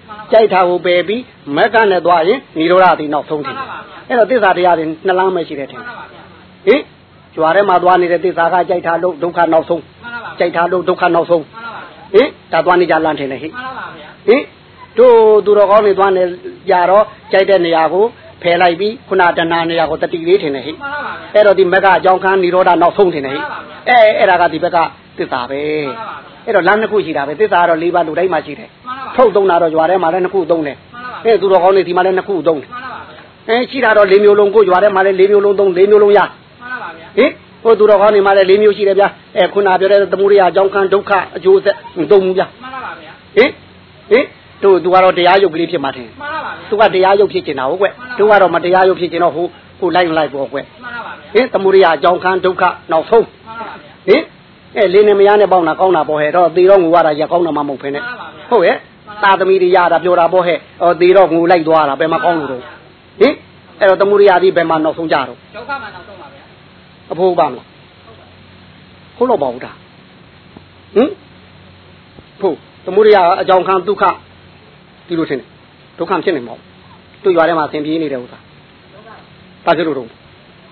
ကြိုက်တာကိုပယ်ပြီးမက်ကနဲ့သွားရင်និရောဓတိနောက်ဆုံးတယ်အဲ့တော့သစ္စာတရားတွေနှစ်လမ်းပဲရှိတယ်ထင်ဟင်ကြွားထဲမှာသွားနေတဲ့သစ္စာကကြိုက်တာလို့ဒုက္ခနောက်ဆုံးကြိုက်တာလို့ဒုက္ခနောက်ဆုံးဟင်ဒါသွားနေကြလမ်းထင်တယ်ဟိဟင်တို့သူတော်ကောင်းတွေသွားနေကြတော့ကြိုက်တဲ့နေရာကိုဖယ်လိုက်ပြီးခုနတဏှာနေရာကိုတတိလေးထင်တယ်ဟိအဲ့တော့ဒီမက်ကအကြောင်းခံនិရောဓနောက်ဆုံးထင်တယ်ဟိအဲအဲ့ဒါကဒီဘက်ကသစ္စာပဲအဲ့တော့လမ်းနှစ်ခုရှိတာပဲသစ္စာကတော့၄ပါးလူတိုင်းမှာရှိတယ်ထုတ်သုံးတာတော့ကြွားထဲမှာလည်းနှစ်ခုသုံးတယ်အဲသူတော်ကောင်းတွေဒီမှာလည်းနှစ်ခုသုံးတယ်အဲရှိတာတော့၄မျိုးလုံးကိုကြွားထဲမှာလည်း၄မျိုးလုံးသုံး၄မျိုးလုံးရဟင်ဟိုသူတော်ကောင်းတွေမှာလည်း၄မျိုးရှိတယ်ဗျာအဲခုနပြောတဲ့သမုဒိယအကြောင်းခံဒုက္ခအကျိုးဆက်သုံးမှုဗျာဟင်ဟင်တို့သူကတော့တရားရုပ်ကလေးဖြစ်မှာတယ်သူကတရားရုပ်ဖြစ်နေတာဟုတ်ကွတို့ကတော့မတရားရုပ်ဖြစ်နေတော့ဟိုဟိုလိုက်လိုက်ပေါ့ကွဟင်သမုဒိယအကြောင်းခံဒုက္ခနောက်ဆုံးဟင်အဲလေးနဲ့မရနဲ့ပေါင်းတာကောင်းတာပေါ့ဟဲ့တော့သေတော့ငူရတာရကောင်းတာမှမဟုတ်ဖ ೇನೆ ဟုတ်ရဲ့သာသမီတွေရတာပြောတာပေါ့ဟဲ့ဟောသေတော့ငူလိုက်သွားတာဘယ်မှာကောင်းလို့တော့ဟင်အဲ့တော့သမုဒိယဒီဘယ်မှာနောက်ဆုံးကြတော့ဒုက္ခမှာနောက်ဆုံးပါဗျာအဖို့ပါမလားဟုတ်တော့ပါဘူးဒါဟင်ဖို့သမုဒိယအကြောင်းခံဒုက္ခဒီလိုထင်တယ်ဒုက္ခဖြစ်နေမှာတွေ့ရွာထဲမှာသင်ပြေးနေတဲ့ဥစ္စာဘာဖြစ်လို့တော့ဟင်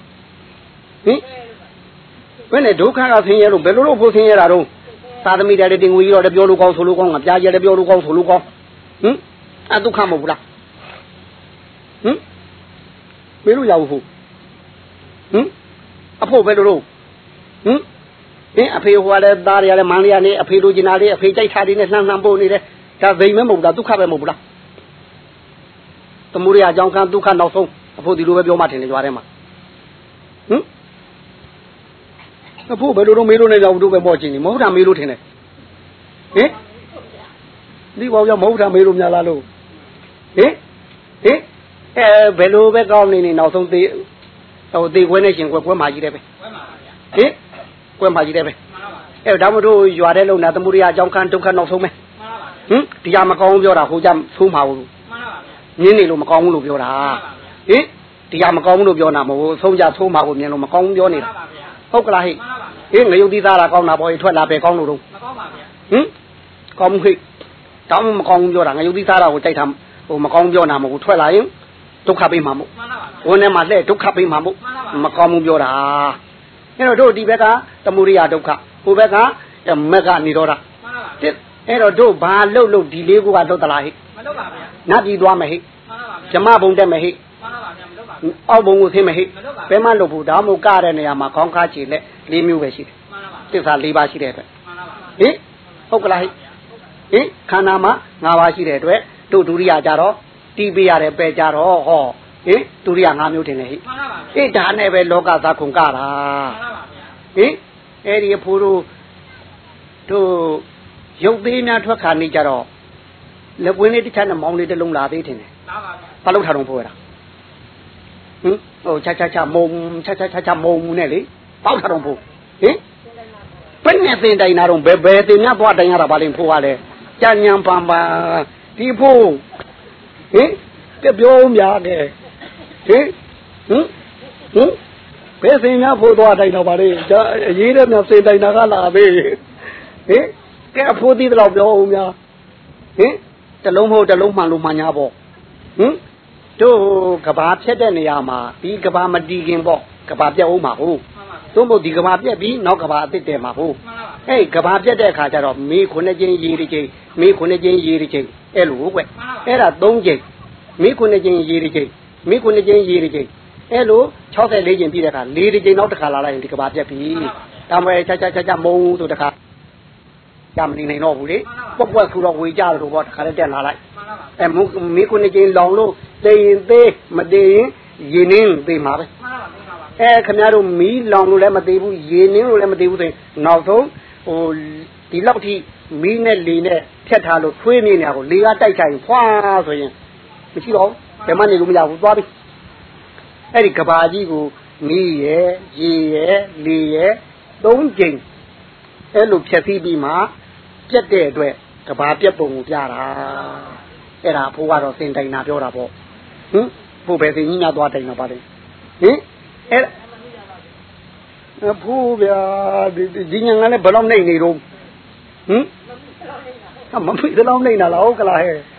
ဘယ်နဲ့ဒုက္ခကဆင်းရဲလို့ဘယ်လိုလုပ်ဖို့ဆင်းရဲတာတော့သာသမီတယ်တင်ငွေကြီးတော့ပြောလို့ကောင်းဆိုလို့ကောင်းငါပြားကျဲတယ်ပြောလို့ကောင်းဆိုလို့ကောင်းဟင်အဒုက္ခမဟုတ်ဘူးလားဟင်ဘယ်လိုရဘူးဟင်အဖို့ဘယ်လိုလုပ်ဟင်ဟင်အဖေဟိုကလည်းသားတွေကလည်းမန်းလေးကနေအဖေလိုချင်တာလေးအဖေကြိုက်တာလေးနဲ့လှမ်းလှမ်းပို့နေတယ်ဒါဘိမ်မဲမဟုတ်ဘူးဒုက္ခပဲမဟုတ်ဘူးလားသမုဒိယအကြောင်းခံဒုက္ခနောက်ဆုံးအဖို့ဒီလိုပဲပြောမှထင်တယ်ကြွားထဲမှာဟင်အဖို့ဘယ်လိုတော့မေးလို့နေကြဘူးတို့ပဲပေါ့ချင်းနေမဟုတ်တာမေးလို့ထင်တယ်ဟင်ဒီဘောင်ကြောင့်မဟုတ်တာမေးလို့များလားလို့ဟင်ဟင်အဲဘယ်လိုပဲကောင်းနေနေနောက်ဆုံးသေးဟိုသေးခွဲနေရှင်ကွယ်ကွဲမှာကြီးတယ်ပဲကွဲမှာပါဗျာဟင်ကွဲမှာကြီးတယ်ပဲအဲဒါမှတို့ရွာတဲ့လုံနာသမုဒိယအကြောင်းခံဒုက္ခနောက်ဆုံးပဲဟင်ဒီကမကောင်းပြောတာဟိုကြသုံးပါဘူးညင်းနေလို့မကောင်းဘူးလို့ပြောတာဟင်ဒီကမကောင်းဘူးလို့ပြောတာမဟုတ်ဆုံးကြသုံးပါကိုမြင်လို့မကောင်းဘူးပြောနေတာဟုတ်ကလားဟိဟင်ငရုတ်သီးသားတာကောင်းတာပေါ့ထွက်လာပဲကောင်းလို့တော့မကောင်းပါဗျာဟင်ကောင်းမှုဟိတောင်းမကောင်းဘူးပြောတာငရုတ်သီးသားတာကိုကြိုက်တာဟိုမကောင်းပြောတာမဟုတ်ဘူးထွက်လာရင်ဒုက္ခပေးမှာမို့ဝန်ထဲမှာလှဲ့ဒုက္ခပေးမှာမို့မကောင်းဘူးပြောတာအဲ့တော့တို့ဒီဘက်ကသမုဒိယဒုက္ခဟိုဘက်ကမက္ခនិရောဓအဲ့တော့တို့ဘာလှုပ်လှုပ်ဒီလေးကိုကလှုပ်သလားဟိမလှုပ်ပါဗျာနတ်ပြည်သွားမယ်ဟိဓမ္မဘုံတက်မယ်ဟိအောက်ဘုံကိုဆင်းမယ်ဟိဘယ်မှလှုပ်ဘူးဒါမှမဟုတ်ကတဲ့နေရာမှာခေါင်းခါချေလက်လေးမျိုးပဲရှိတယ်သစ္စာ၄ပါးရှိတဲ့အတွက်ဟင်ဟုတ်ကလားဟိဟင်ခန္ဓာမှာ၅ပါးရှိတဲ့အတွက်တို့ဒုတိယကြတော့တီးပေးရတယ်ပဲကြတော့ဟောဟင်ဒုတိယ၅မျိုးတင်တယ်ဟိဟိဒါနဲ့ပဲလောကသားခုံကတာဟင်အဲ့ဒီအဖိုးတို့တို့ရုပ်သေးများထွက်ခါနေကြတော့လက်ပွင်းလေးတစ်ချက်နဲ့မောင်းလေးတစ်လုံးလာသေးတယ်ဘာလို့ထားတော့ဖိုးရတာဟင်ဟိုချာချာချာမုံချာချာချာချာမုံနဲ့လေပေါက်ထားတော့ဖိုးဟင်ဘယ်နဲ့တင်တိုင်တာတော့ဘယ်ဘယ်တင်များသွားတိုင်ရတာဘာလဲဖိုးရလဲကြံညံပန်ပန်ဒီဖိုးဟင်ကြပြောများတယ်ဟင်ဟင်ဟင်ဘယ်စင်များဖိုးသွားတိုင်တော့ဗါလေအရေးတဲ့များစင်တိုင်တာကလာပဲဟင်ကဲအဖိုးသီးတော့ပြောဦးများဟင်တလုံးမဟုတ်တလုံးမှန်လို့မှန်냐ပေါ့ဟင်တို့ကဘာဖြတ်တဲ့နေရာမှာဒီကဘာမတီးခင်ပေါ့ကဘာပြတ်အောင်မှာဟုတ်သို့မဟုတ်ဒီကဘာပြတ်ပြီးနောက်ကဘာအစ်စ်တယ်မှာဟုတ်ဟဲ့ကဘာပြတ်တဲ့အခါကျတော့မေးခုနှစ်ချင်းရေးတစ်ချင်းမေးခုနှစ်ချင်းရေးတစ်ချင်းအဲ့လိုကွအဲ့ဒါသုံးချင်းမေးခုနှစ်ချင်းရေးတစ်ချင်းမေးခုနှစ်ချင်းရေးတစ်ချင်းအဲ့လို၆၄ချင်းပြည့်တဲ့အခါ၄တစ်ချင်းနောက်တစ်ခါလာလိုက်ရင်ဒီကဘာပြတ်ပြီဒါမှမဟုတ်ချာချာချာချာမုံဆိုတစ်ခါကြမနေနိုင်တော့ဘူးလေပွက်ပွက်ဆိုတော့ဝေကြတော့ဘောတစ်ခါတည်းတက်လာလိုက်အဲမေးခုနှစ်ချင်းလောင်လို့တေးရင်သေးမတေးရင်ရေနင်းသေးမှာပဲအဲခင်ဗျားတို့မီးလောင်လို့လည်းမသေးဘူးရေနင်းလို့လည်းမသေးဘူးဆိုရင်နောက်ဆုံးဟိုဒီလောက်ထိမီးနဲ့လေနဲ့ဖြတ်ထားလို့ထွေးနေနေတာကိုလေကတိုက်ချင်ဖွာဆိုရင်မရှိတော့ဘယ်မှနေလို့မရဘူးသွားပြီအဲ့ဒီကဘာကြီးကိုမီးရဲ့ရေရဲ့လေရဲ့သုံးကြိမ်အဲ့လိုဖြတ်ပြီးပြီးမှပြတ်တဲ့အတွက်ကဘာပြတ်ပုံကိုပြတာအဲ့ဒါဘိုးကတော့စင်တိုင်နာပြောတာပေါ့ဟင်ဘိုးပဲစင်ကြီးများသွားတိုင်တာပါလေဟင်အဲ့အဖိုးဗျာဒီညငါလည်းဘယ်တော့နေနေတော့ဟင်အမမေးတော့နေနာလားဟုတ်ကလားဟဲ့ဟ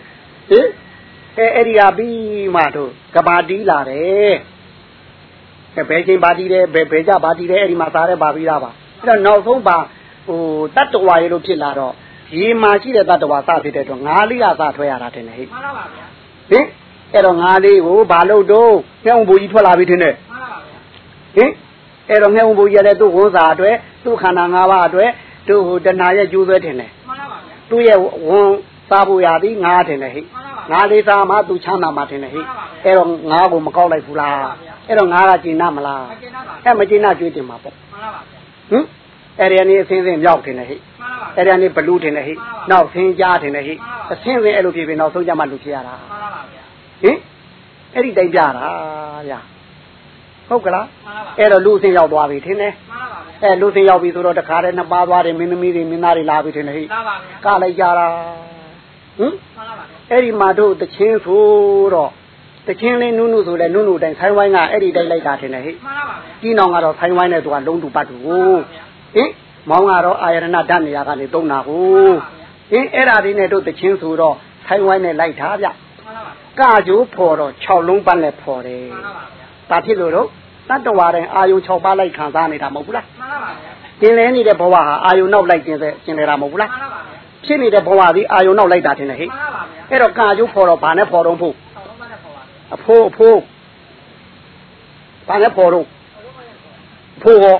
ဟင်အဲအဲ့ဒီကပြီးမှတို့ကဘာတီးလာတယ်ဘယ်ချိန်ပါတီးတယ်ဘယ်ဘယ်ကြပါတီးတယ်အဲ့ဒီမှာစားရဲပါပြီးသားပါအဲ့တော့နောက်ဆုံးပါဟိုတတ္တဝါရေလို့ဖြစ်လာတော့ရေမှာရှိတဲ့တတ္တဝါစဖြစ်တဲ့တော့ငါးလေးကစထွက်ရတာတင်တယ်ဟိမှန်ပါပါဗျာဟင်အဲ့တော့ငါးလေးကိုဘာလို့တော့ငှက်ုံဘူကြီးထွက်လာပြီတင်တယ်မှန်ပါပါဗျာဟင်အဲ့တော့ငှက်ုံဘူကြီးရတဲ့သူ့ဝန်စာအတွက်သူ့ခန္ဓာ၅ပါးအတွက်သူ့ဟိုတဏှာရဲ့ကျိုးဆွဲတင်တယ်မှန်ပါပါဗျာသူ့ရဲ့ဝန်စားဖို့ရသည်ငါးတင်တယ်ဟိငါးလေးစားမှသူချမ်းသာမှတင်တယ်ဟိအဲ့တော့ငါးကိုမကောက်လိုက်ဘူးလားအဲ့တော့ငါးကကျင်နာမလားအဲ့မကျင်နာကျွေးတင်မှာပေါ့မှန်ပါပါဟင်အဲ့ဒီအနေအစင်းစင်းမြောက်တင်တယ်ဟိအဲ့ဒီအနေဘလူးတင်တယ်ဟိနောက်ဆင်းကြားတင်တယ်ဟိအဆင်းစင်းအဲ့လိုဖြစ်ပြီးနောက်ဆုံးကြမှလူဖြစ်ရတာမှန်ပါပါဗျာဟင်အဲ့ဒီတိုင်းပြတာဗျာဟုတ်ကလားအဲ့တော့လူအစင်းရောက်သွားပြီထင်တယ်မှန်ပါပါအဲ့လူအစင်းရောက်ပြီဆိုတော့တခါတည်းနှစ်ပါးသွားတယ်မင်းသမီးတွေမင်းသားတွေလာပြီထင်တယ်ဟိမှန်ပါဗျာကလိုက်ကြတာဟင်အဲ့ဒီမှာတို့တချင်းဆိုတော့တချင်းလေးနုနုဆိုလဲနုနုတိုင်းဆိုင်းဝိုင်းကအဲ့ဒီတိုင်းလိုက်တာထင်တယ်ဟိမှန်ပါပါကြီးနောင်ကတော့ဆိုင်းဝိုင်းနဲ့သူကလုံးတူပတ်တူကိုဟင်မောင်းကတော့အာရဏဓာတ်နေရာကနေသုံးတာကိုဟင်အဲ့ဒါလေးနဲ့တို့တချင်းဆိုတော့ဆိုင်းဝိုင်းနဲ့လိုက်တာဗျကကြိုးဖော်တော့ခြောက်လုံးပတ်နဲ့ဖော်တယ်ဒါဖြစ်လို့တော့တတ္တဝါတိုင်းအာယုံခြောက်ပါးလိုက်ခံစားနေတာမဟုတ်ဘူးလားမှန်ပါပါကျင်လဲနေတဲ့ဘဝဟာအာယုံနောက်လိုက်ကျင်တဲ့ကျင်နေတာမဟုတ်ဘူးလားမှန်ပါပါဖြစ်နေတဲ့ဘဝသည်အာယုံနောက်လိုက်တာထင်တယ်ဟဲ့အဲ့တော့ကာကျိုးဖော်တော့ဘာနဲ့ဖော်တော့ဖို့အဖိုးအဖိုးဘာနဲ့ဖော်တော့အဖိုးဟော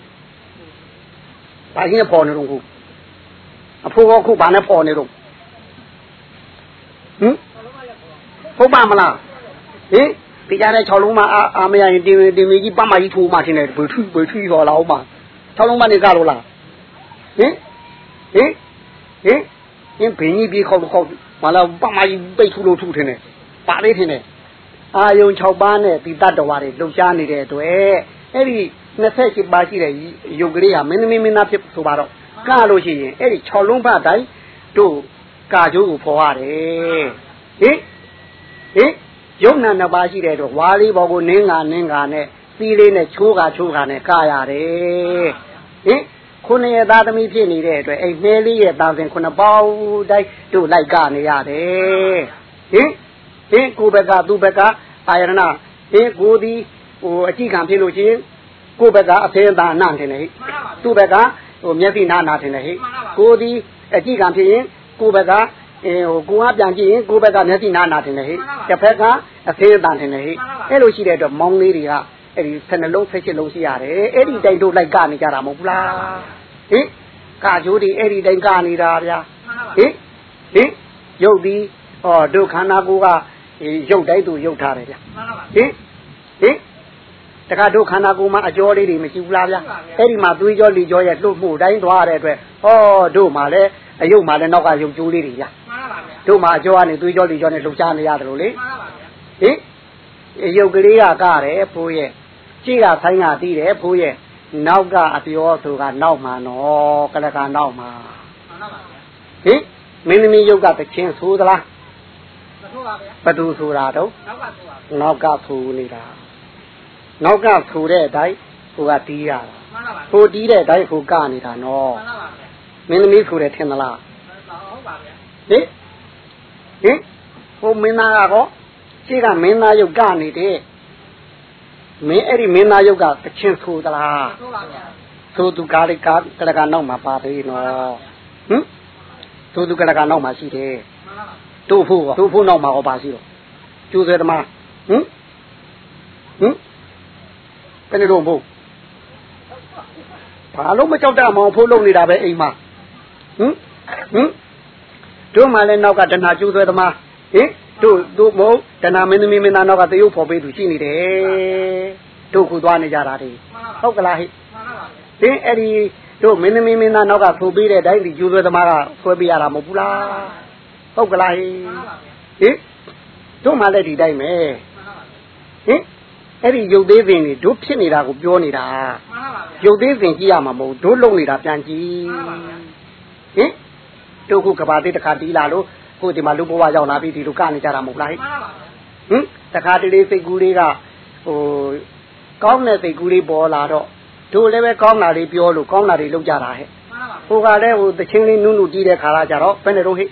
ဘာကြီးနဲ့ဖော်နေတော့ခုအဖိုးဟောခုဘာနဲ့ဖော်နေတော့ဟင်ဟုတ်ပါမလားဟင်ဒီကြားတဲ့၆လုံးမအာအာမရရင်တင်တင်မကြီးပတ်မကြီးထိုးမှထင်တယ်ဘယ်ထွဘယ်ထွဟောလာအောင်ပါ၆လုံးမနေကြလို့လားဟင်ဟင်ဟင်ဟင်ဘင်းကြီးပြေခေါက်ခေါက်မလာပတ်မကြီးပိတ်ထူလို့ထူထင်တယ်ပါလေးထင်တယ်အာယုံ၆ပါးနဲ့ဒီတတ္တဝါတွေလှုပ်ရှားနေတဲ့အတွက်အဲ့ဒီနှစ်ဆက်ရှိပါရှိတဲ့ယုတ်ကလေးဟာမင်းသမီးမင်းသားဖြစ်ဆိုပါတော့ကလို့ရှိရင်အဲ့ဒီ၆လုံးပတ်တိုင်းတို့ကာကျိုးကိုဖော်ရတယ်ဟင်ဟင်ယုံနာနှစ်ပါးရှိတဲ့အတွက်ဝါလေးဘောကိုနင်းငါနင်းငါနဲ့သီးလေးနဲ့ချိုးကချိုးကနဲ့ကာရတယ်ဟင်ခုနှစ်ရသားသမီးဖြစ်နေတဲ့အတွက်အဲ့နှဲလေးရဲ့တာစဉ်ခုနှစ်ပေါင်းတိုင်းတို့လိုက်ကနေရတယ်ဟင်ဟင်ကိုဘက်ကသူ့ဘက်ကအာယရဏဟင်ကိုဒီဟိုအကြည့်ခံဖြစ်လို့ချင်းကိုဘက်ကအဖေသာနာထင်တယ်ဟိသူ့ဘက်ကဟိုမျက်စိနာနာထင်တယ်ဟိကိုဒီအကြည့်ခံဖြစ်ရင်ကိုဘက်ကအဲဟိုကိုကပြန်ကြည့်ရင်ကိုဘက်ကမျက်စိနာနာထင်တယ်ဟိတစ်ဖက်ကအဖေသာထင်တယ်ဟိအဲ့လိုရှိတဲ့အတွက်မောင်းလေးတွေကအဲ့ဒီဆယ်နှလုံးဆယ်ရှစ်လုံးရှိရတယ်အဲ့ဒီတိုင်တို့လိုက်ကနေကြတာမဟုတ်ဘူးလားဟင်ကာကျိုးတွေအဲ့ဒီတိုင်ကနေတာဗျာဟင်ဟင်ရုပ်ဒီဟောဒုက္ခနာကိုကရုပ်တိုင်းသူရုပ်ထားတယ်ဗျာဟင်ဟင်တခါဒုက္ခနာကိုမှအကျော်လေးတွေမရှိဘူးလားဗျာအဲ့ဒီမှာသွေးကြောလီကြောရဲ့လှုပ်မှုတိုင်းသွားရတဲ့အတွက်ဟောတို့မှလည်းအယုတ်မှလည်းနောက်ကရုပ်ကျိုးလေးတွေဗျာတို့မှအကျော်ကနေသွေးကြောလီကြောနဲ့လှုပ်ရှားနေရတယ်လို့လေဟင်ရုပ်ကလေးကကားတယ်ဖိုးရဲ့ကြည့်ကဆိုင်ကတီးတယ်ဖိုးရဲ့နောက်ကအပြောသူကနောက်မှနော်ကလကနောက်မှဟင်မင်းသမီးရုပ်ကတချင်းဆိုသလားဘသူဆိုတာတော့နောက်ကဖူနေတာနောက်ကဖူတဲ့အတိုင်းဟိုကတီးရတာဟိုတီးတဲ့အတိုင်းဟိုကနေတာနော်မင်းသမီးဆိုတယ်ထင်သလားဟုတ်ပါဗျာဟင်ဟင်ဟိုမင်းသားကောရှေ့ကမင်းသားရုပ်ကနေတယ်မင်းအဲ့ဒီမင်းသားရုပ်ကတချင်းဆိုသလားဆိုပါဗျာဆိုသူကားလေးကားကလကနောက်မှာပါသေးနော်ဟင်ဆိုသူကလကနောက်မှာရှိတယ်တို့ဖို့တို့ဖို့နောက်မှာဟောပါရှိတော့ကျိုးစေသမားဟင်ဟင်ဘယ်နေတော့ဖို့ဘာလို့မကြောက်တတ်မအောင်ဖို့လုပ်နေတာပဲအိမ်မှာဟင်ဟင်တို့မှလည်းနောက်ကတဏှာကျိုးစေသမားဟင်တို့တို့မဟုတ်တဏှာမင်းသမီးမင်းသားနောက်ကတရုပ်ဖော်ပေးသူရှိနေတယ်တို့ခုသွားနေကြတာတွေဟုတ်ကလားဟိဟင်အဲ့ဒီတို့မင်းသမီးမင်းသားနောက်ကဆိုပေးတဲ့အတိုင်းဒီကျိုးစေသမားကဆွဲပေးရတာမဟုတ်ဘူးလားဟုတ်ကလားဟိဟင်တို့မှလည်းဒီတိုင်းပဲဟင်အဲ့ဒီရုပ်သေးစဉ်တွေတို့ဖြစ်နေတာကိုပြောနေတာရုပ်သေးစဉ်ကြည့်ရမှာမဟုတ်တို့လုံနေတာပြန်ကြည့်ဟင်တို့ခုကဘာသေးတစ်ခါတီးလာလို့ကိုဒီမှာလူဘဝရောက်လာပြီဒီလိုကနေကြတာမဟုတ်လားဟင်ဟင်တခါတလေစိတ်ကူးလေးကဟိုကောင်းတဲ့စိတ်ကူးလေးပေါ်လာတော့တို့လည်းပဲကောင်းတာလေးပြောလို့ကောင်းတာလေးလုပ်ကြတာဟဲ့ဟိုကလည်းဟိုတချင်းလေးနုနုတီးတဲ့ခါလာကြတော့ဘယ်နဲ့တော့ဟဲ့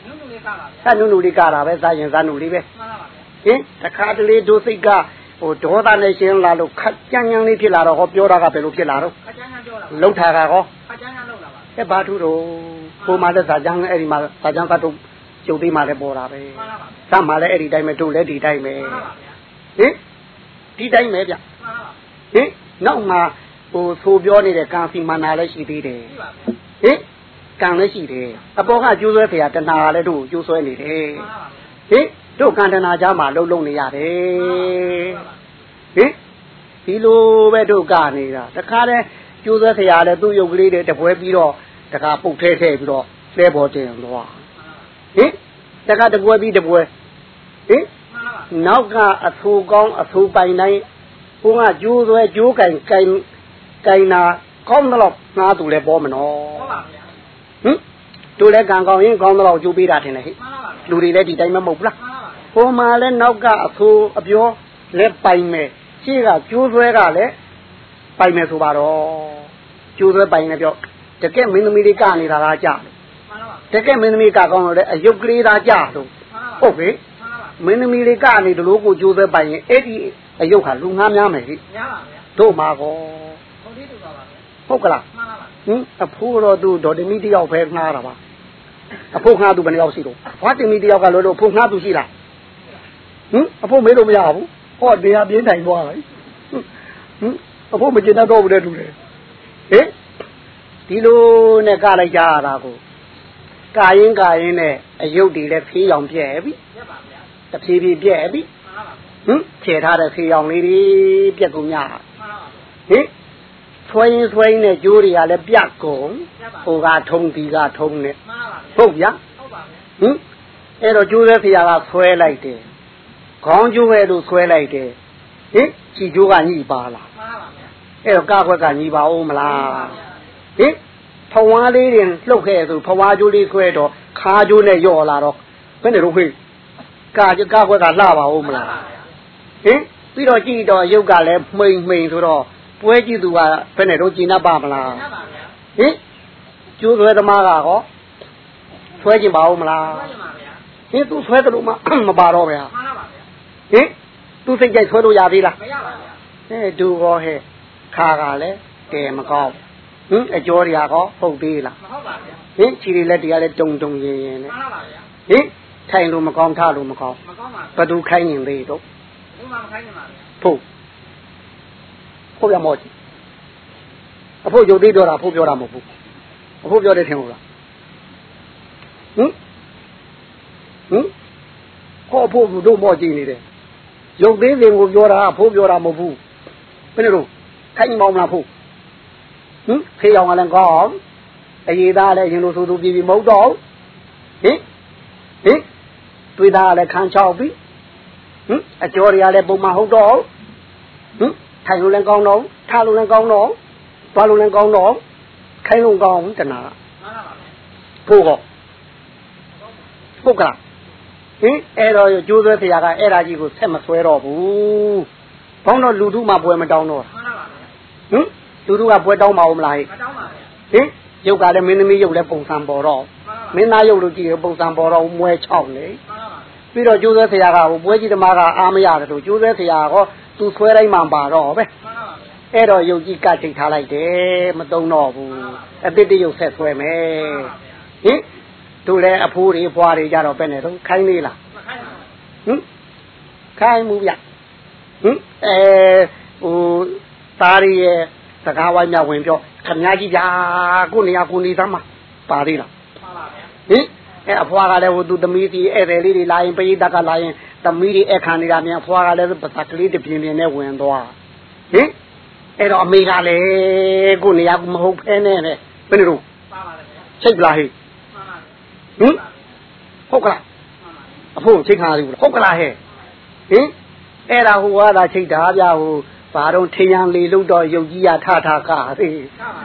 ဆန်းနုနုလေးကတာပဲစားရင်စားနုလေးပဲဟင်တခါတလေဒုစိတ်ကဟိုဒေါသနဲ့ရှင်းလာလို့ခက်ကြမ်းကြမ်းလေးဖြစ်လာတော့ဟောပြောတာကဘယ်လိုဖြစ်လာတော့ခက်ကြမ်းကြမ်းပြောတာလှုပ်ထားတာဟောခက်ကြမ်းကြမ်းလှုပ်လာပါအဲဘာထူးတော့ဘုံမှာလည်းစာကြမ်းအဲ့ဒီမှာစာကြမ်းကတို့ကျုပ်သေးမှလည်းပေါ်တာပဲစမ်းမှလည်းအဲ့ဒီတိုင်းပဲတို့လည်းဒီတိုင်းပဲဟင်ဒီတိုင်းပဲဗျဟင်နောက်မှဟိုဆိုပြောနေတဲ့ကံစီမန္နာလည်းရှိသေးတယ်ဟင်ကံလည်းရှိတယ်အပေါ်ကကျိုးဆွဲဆရာတဏှာလည်းတို့ကျိုးဆွဲနေတယ်ဟင်တို့ကံတဏှာကြားမှာလှုပ်လှုပ်နေရတယ်ဟင်ဒီလိုပဲတို့ကနေတာတခါတည်းကျိုးဆွဲဆရာလည်းသူ့ရုပ်ကလေးတွေတပွဲပြီးတော့တခါပုတ်ထဲထဲပြီးတော့လဲပေါ်တင်သွားဟင်တခါတပွဲပြီးတပွဲဟင်နောက်ကအဆူကောင်းအဆူပိုင်တိုင်းဘုံကကျိုးဆွဲကျိုးကင်ကင်ကင်နာကောင်းတော့ငါသူလည်းပေါ်မနော်ဟုတ်ပါဗျာဟင်တို့လည်းကံကောင်းရင်ကောင်းတော့ကျိုးပေးတာထင်တယ်ဟဲ့လူတွေလည်းဒီတိုင်းမမဟုတ်ဘူးလားဘုံမှာလည်းနောက်ကအဆူအပြောလည်းပိုင်မယ်ရှေ့ကကျိုးဆွဲကလည်းပိုင်မယ်ဆိုပါတော့ကျိုးဆွဲပိုင်နေပြောတကယ်မင်းသမီးလေးကနေတာလားကြာတကယ်မင်းသမီးကကောင်းတော့လေအယုတ်ကလေးသားကြာလို့ဟုတ်ပြီမင်းသမီးလေးကနေတလို့ကိုကျိုးဆွဲပိုင်ရင်အဲ့ဒီအယုတ်ဟာလူငါးများမယ်ဟိများပါဗျာတို့မှာကောဟုတ်သေးတူပါပါဟုတ်ကလားမှန်ပါပါဟင်အဖိုးတော်သူဒေါ်တင်မီတယောက်ပဲငှားတာပါအဖိုးငှားသူဘယ်နှယောက်ရှိတော့ဘာတင်မီတယောက်ကလို့လို့အဖိုးငှားသူရှိလားဟင်အဖိုးမေးလို့မရဘူးဟောတရားပြင်းထိုင်သွားတယ်ဟင်အဖိုးမကျင်တော့ဘူးတဲ့လူတွေဟင်ဒီလိုနဲ့ကလိုက်ကြရတာကိုကာရင်ကာရင်နဲ့အယုတ်တွေလည်းဖေးရောင်ပြဲပြီပြက်ပါဗျာတဖြည်းဖြည်းပြဲပြီဟင်ခြေထားတဲ့ဖေးရောင်လေးတွေပြက်ကုန်များဟင်ဆွဲရင်ဆွဲရင်နဲ့ကြိုးတွေကလည်းပြက်ကုန်ဟိုကထုံဒီကထုံနဲ့ဟုတ်ဗျာဟုတ်ပါဗျာဟင်အဲ့တော့ကြိုးတဲ့ဖေးကဆွဲလိုက်တယ်ခေါင်းကျိုးပဲလို့ဆွဲလိုက်တယ်ဟင်ခြေကျိုးကညှိပါလားမှန်ပါဗျာအဲ့တော့ကားခွက်ကညှိပါဦးမလားဟင်ဖဝါးလေးတွေလှုပ်ခဲ့ဆိုဖဝါးကျိုးလေးဆွဲတော့ခါကျိုးနဲ့ယော့လာတော့ဘယ်နဲ့တော့ဖေးကာကားခွက်ကလှပါဦးမလားဟင်ပြီးတော့ကြည့်တော့ရုပ်ကလည်းမှိန်မှိန်ဆိုတော့ပွဲကြည့်သူကဘယ်နဲ့တော့ကျင်납ပါမလားဟင်ကျိုးဆွဲသမားကဟောဆွဲကျင်ပါဦးမလားဟင်သူဆွဲတယ်လို့မပါတော့ဗျာဟင်သူစိတ်ကြိုက်ဆွဲလို့ရသေးလားမရပါဘူးအဲဒူဟောဟဲ့ခါကလည်းကဲမကောင်းဟင်အကျော်တွေကဟောဟုတ်သေးလားမဟုတ်ပါဘူးဟင်ခြေတွေလက်တွေကလည်းတုံတုံရင်ရင်နဲ့မှန်ပါဗျာဟင်ထိုင်လို့မကောင်းထားလို့မကောင်းမကောင်းပါဘူးဘယ်သူခိုင်းရင်သေးတော့ဘယ်မှမခိုင်းနေပါဘူးဖို့ဖို့ရမောကြည့်အဖို့ရုပ်သေးပြောတာဖို့ပြောတာမဟုတ်ဘူးအဖို့ပြောတယ်ထင်လို့လားဟင်ဟင်ခေါ်ဖို့တို့မောကြည့်နေတယ်ရုပ်သေးစင်ကိုပြောတာဖို့ပြောတာမဟုတ်ဘူးဘယ်နဲ့တော့ခိုင်းမောင်းမလားဖို့ဟင်ခေအောင်ကလည်းကောင်းအရေးသားလည်းရင်လို့ဆိုသူပြည်ပြီးမဟုတ်တော့ဟင်ဟင်တွေးသားလည်းခံချောက်ပြီဟင်အကျော်တွေကလည်းပုံမှန်ဟုတ်တော့ဟင်ထိုင်လို့လည်းကောင်းတော့ထားလို့လည်းကောင်းတော့သွားလို့လည်းကောင်းတော့ခိုင်းလို့ကောင်းတနာဖို့ဟောဟုတ်ကလားဟင်အဲ့တော့ကျိုးဆွဲဆရာကအဲ့ဒါကြီးကိုဆက်မဆွဲတော့ဘူးဘောင်းတော့လူထုမှပွဲမတောင်းတော့ဟင်လူထုကပွဲတောင်းပါဦးမလားဟင်ဟင်ရုပ်ကလည်းမင်းသမီးရုပ်လည်းပုံစံပေါ်တော့မင်းသားရုပ်လို့ကြည့်ရပုံစံပေါ်တော့မွဲချောက်လေပြီးတော့ကျိုးဆွဲဆရာကဟိုပွဲကြီးသမားကအားမရတယ်လို့ကျိုးဆွဲဆရာကသူဆွဲတိုင်းမှပါတော့ပဲအဲ့တော့ရုပ်ကြီးကထိတ်ထားလိုက်တယ်မသုံးတော့ဘူးအပစ်တရုပ်ဆက်ဆွဲမယ်ဟင်တို့လည်းအဖိုးတွေဘွားတွေကြတော့ပဲနဲ့တော့ခိုင်းနေလားဟင်ခိုင်းမှုဗျဟင်အဲဟိုသားရရဲ့စကားဝိုင်းများဝင်ပြောခမကြီးဗျာကိုနေရာကိုနေသားမှာပါသေးလားပါပါဗျာဟင်အဲအဖွားကလည်းဟိုသူသမီးကြီးဧည့်သည်လေးတွေလာရင်ပရိသတ်ကလာရင်သမီးတွေအခါနေတာမြန်အဖွားကလည်းပစကလေးတပြင်းပြင်းနဲ့ဝင်သွားဟင်အဲ့တော့အမေကလည်းကိုနေရာကိုမဟုတ်ဖဲနဲ့တဲ့ဘယ်လိုလုပ်ပါပါလေချိတ်ပလားဟဲ့ဟင်ဟုတ်ကလားအဖို့ချိတ်ခါသေးဘူးဟုတ်ကလားဟဲ့ဟင်အဲ့ဒါဟိုကသာချိတ်တာဗျာဟိုဘာတော့ထရန်လေလို့တော့ယုတ်ကြီးရထထကားသေး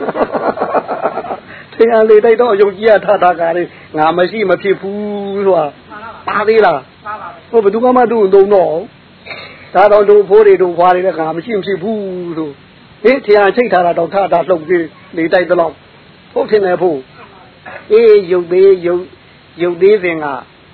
ထရန်လေတိုက်တော့ယုတ်ကြီးရထထကားလေးငါမရှိမဖြစ်ဘူးဆိုတာပါသေးလားပါပါဟိုဘယ်သူမှမတူသုံးတော့ဒါတော့တို့ဖိုးတွေတို့ဘွားတွေလည်းငါမရှိမဖြစ်ဘူးဆိုဟင်ထရန်ချိတ်ထားတာတော့ထထလှုပ်ပြီးလေတိုက်တော့ဟုတ်ထင်တယ်ဖို့အေးယုတ်သေးယုတ်ယုတ်သေးစင်က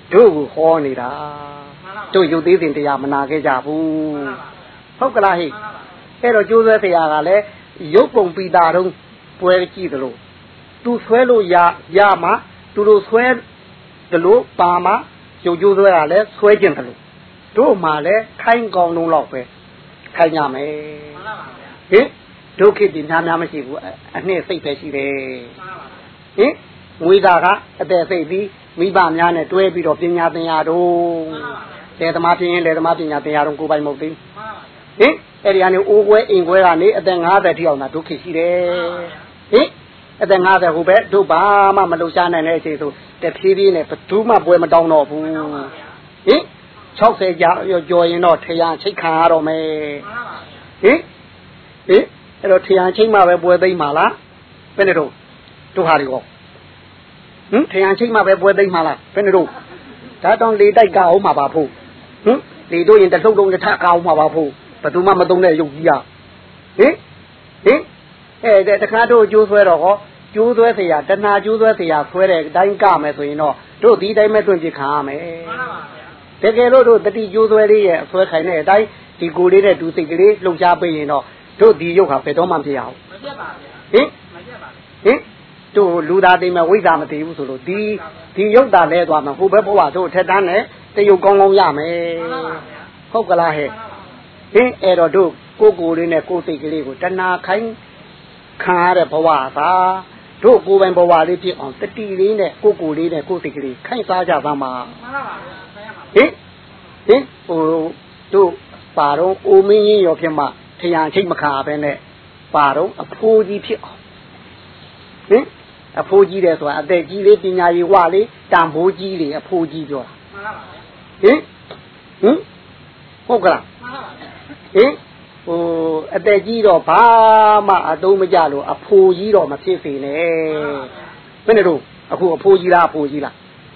တို့ဟောနေတာတို့ရုပ်သေးစဉ်တရားမနာခဲ့ကြဘူးဟုတ်ကလားဟိအဲ့တော့ကျိုးဆွဲတရားကလည်းရုပ်ပုံပိတာတော့ပွဲကြည့်သလိုသူဆွဲလို့ရရမှသူတို့ဆွဲသလိုပါမှရုပ်ကျိုးဆွဲကလည်းဆွဲကျင်တယ်လို့တို့မှလည်းခိုင်းကောင်းလုံးတော့ပဲခိုင်းရမယ်ဟင်ဒုက္ခတိများများမရှိဘူးအနှစ်စိတ်ပဲရှိတယ်ဟင်ငွေသားကအတဲ့စိတ်ပြီးမိဘများနဲ့တွဲပြီးတော့ပညာသင်ရတော့လေသမားပြင်းရင်လေသမားပညာသင်ရတော့ကိုယ်ပိုင်မဟုတ်သေးဟင်အဲ့ဒီကနေအိုးကွဲအိမ်ကွဲကနေအသက်၅၀ထိအောင်သာဒုက္ခရှိတယ်ဟင်အသက်၅၀ဟိုပဲတို့ဘာမှမလှူရှားနိုင်တဲ့အချိန်ဆိုတဖြည်းဖြည်းနဲ့ဘသူမှပွဲမတောင်းတော့ဘူးဟင်၆၀ကြာကြော်ရင်တော့ထရန်ချိတ်ခံရတော့မယ်ဟင်ဟင်အဲ့တော့ထရန်ချိတ်မှပဲပွဲသိမ့်မှာလားဘယ်နဲ့တော့တို့ဟာတွေကောဟင်ထရန်ချိတ်မှပဲပွဲသိမ့်မှာလားဘယ်နဲ့တော့ဒါတောင်လေတိုက်ကအောင်မှာပါဖို့ဟင်လေတို့ရင်တလှုပ်လုံးတစ်ထကောင်းမှာပါဖို့ဘသူမှမသုံးတဲ့ရုပ်ကြီးอ่ะဟင်ဟင်အဲ့တခါတို့ကျိုးဆွဲတော့ဟောကျိုးဆွဲเสียတဏှာကျိုးဆွဲเสียဆွဲတဲ့အတိုင်းကမယ်ဆိုရင်တော့တို့ဒီတိုင်းပဲတွင်ပြခံရမယ်တကယ်လို့တို့တတိကျိုးဆွဲလေးရဲ့အဆွဲခိုင်တဲ့အတိုင်းဒီကိုလေးနဲ့ဒူစိတ်ကလေးလှုပ်ရှားပေးရင်တော့တို့ဒီရုပ်ဟာဘယ်တော့မှမဖြစ်ရဘူးမပြတ်ပါဘူးဟင်မပြတ်ပါဘူးဟင်တို့လူသားသိမဲ့ဝိဇ္ဇာမသိဘူးဆိုလို့ဒီဒီရုပ်သားလဲသွားမှာဟိုဘက်ဘဝတို့ထက်တန်းနဲ့တရုပ်ကောင်းကောင်းရမယ်ဟုတ်ကလားဟဲ့ဟင်အဲ့တော့တို့ကိုကိုလေးနဲ့ကိုစိတ်ကလေးကိုတဏှာခိုင်းခံရတဲ့ဘဝသာတို့ကိုယ်ပိုင်ဘဝလေးဖြစ်အောင်တတိလေးနဲ့ကိုကိုလေးနဲ့ကိုစိတ်ကလေးခိုင်းစားကြပါမှာဟင်ဟင်ဟိုတို့ပါတော့အိုမင်းကြီးရောဖြစ်မှထရန်ချိတ်မခါပဲနဲ့ပါတော့အဖိုးကြီးဖြစ်အောင်ဟင်အဖိုးကြီးတယ်ဆိုတာအသက်ကြီးလေးပညာရေးဝလေးတန်ဖိုးကြီးလေအဖိုးကြီးပြောတာဟင်ဟင်ဟုတ်ကလားဟင်ဟိုအသက်ကြီးတော့ဘာမှအသုံးမကျလို့အဖိုးကြီးတော့မဖြစ်စေနဲ့ဘယ်နဲ့တော့အခုအဖိုးကြီးလားအဖိုးကြီးလား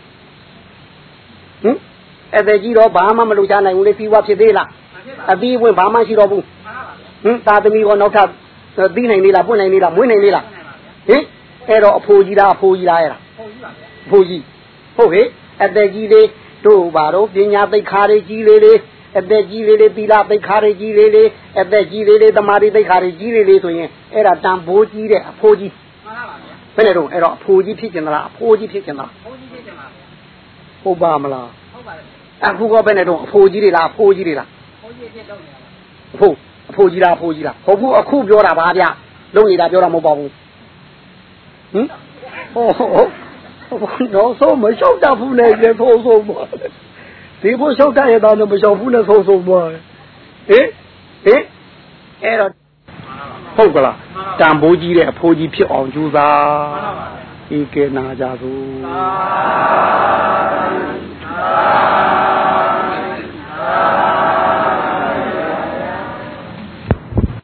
ဟင်အသက်ကြီးတော့ဘာမှမလုပ်ချနိုင်ဘူးလေပြီးွားဖြစ်သေးလားအပြီးဝင်ဘာမှရှိတော့ဘူးဟင်သာသမီကနောက်ထပ်ပြီးနိုင်သေးလားပွင့်နိုင်သေးလားမွေးနိုင်သေးလားဟင်အဲ့တော့အဖိုးကြီးလားအဖိုးကြီးလားအဲ့ဒါအဖိုးကြီးဟုတ်ဟဲ့အသက်ကြီးလေးတို့ဘာတော့ပညာသိက္ခာတွေကြီးလေးလေးအသက်ကြီးလေးလေးသီလသိက္ခာတွေကြီးလေးလေးအသက်ကြီးလေးလေးသမာဓိသိက္ခာတွေကြီးလေးလေးဆိုရင်အဲ့ဒါတန်ဖိုးကြီးတဲ့အဖိုးကြီးမှန်ပါပါဘယ်နဲ့တော့အဲ့တော့အဖိုးကြီးဖြစ်ကျင်လားအဖိုးကြီးဖြစ်ကျင်လားအဖိုးကြီးဖြစ်ကျင်ပါဟုတ်ပါမလားဟုတ်ပါတယ်အခုကဘယ်နဲ့တော့အဖိုးကြီးတွေလားအဖိုးကြီးတွေလားအဖိုးကြီးဖြစ်တော့နေတာအဖိုးအဖိုးကြီးလားအဖိုးကြီးလားဟုတ်ဘူးအခုပြောတာပါဗျလုံနေတာပြောတာမဟုတ်ပါဘူးဟင်ဟိုဟိုတော့ဆိုမလျှောက်တတ်ဘူးနဲ့ရေထိုးဆုံးပါဒီဘုလျှောက်တတ်ရတော့မလျှောက်ဘူးနဲ့ဆုံးဆုံးပါဟင်ဟင်အဲ့တော့ဟုတ်ကလားတန်ဖိုးကြီးတဲ့အဖိုးကြီးဖြစ်အောင်ကြိုးစားဤကဲနာကြသို့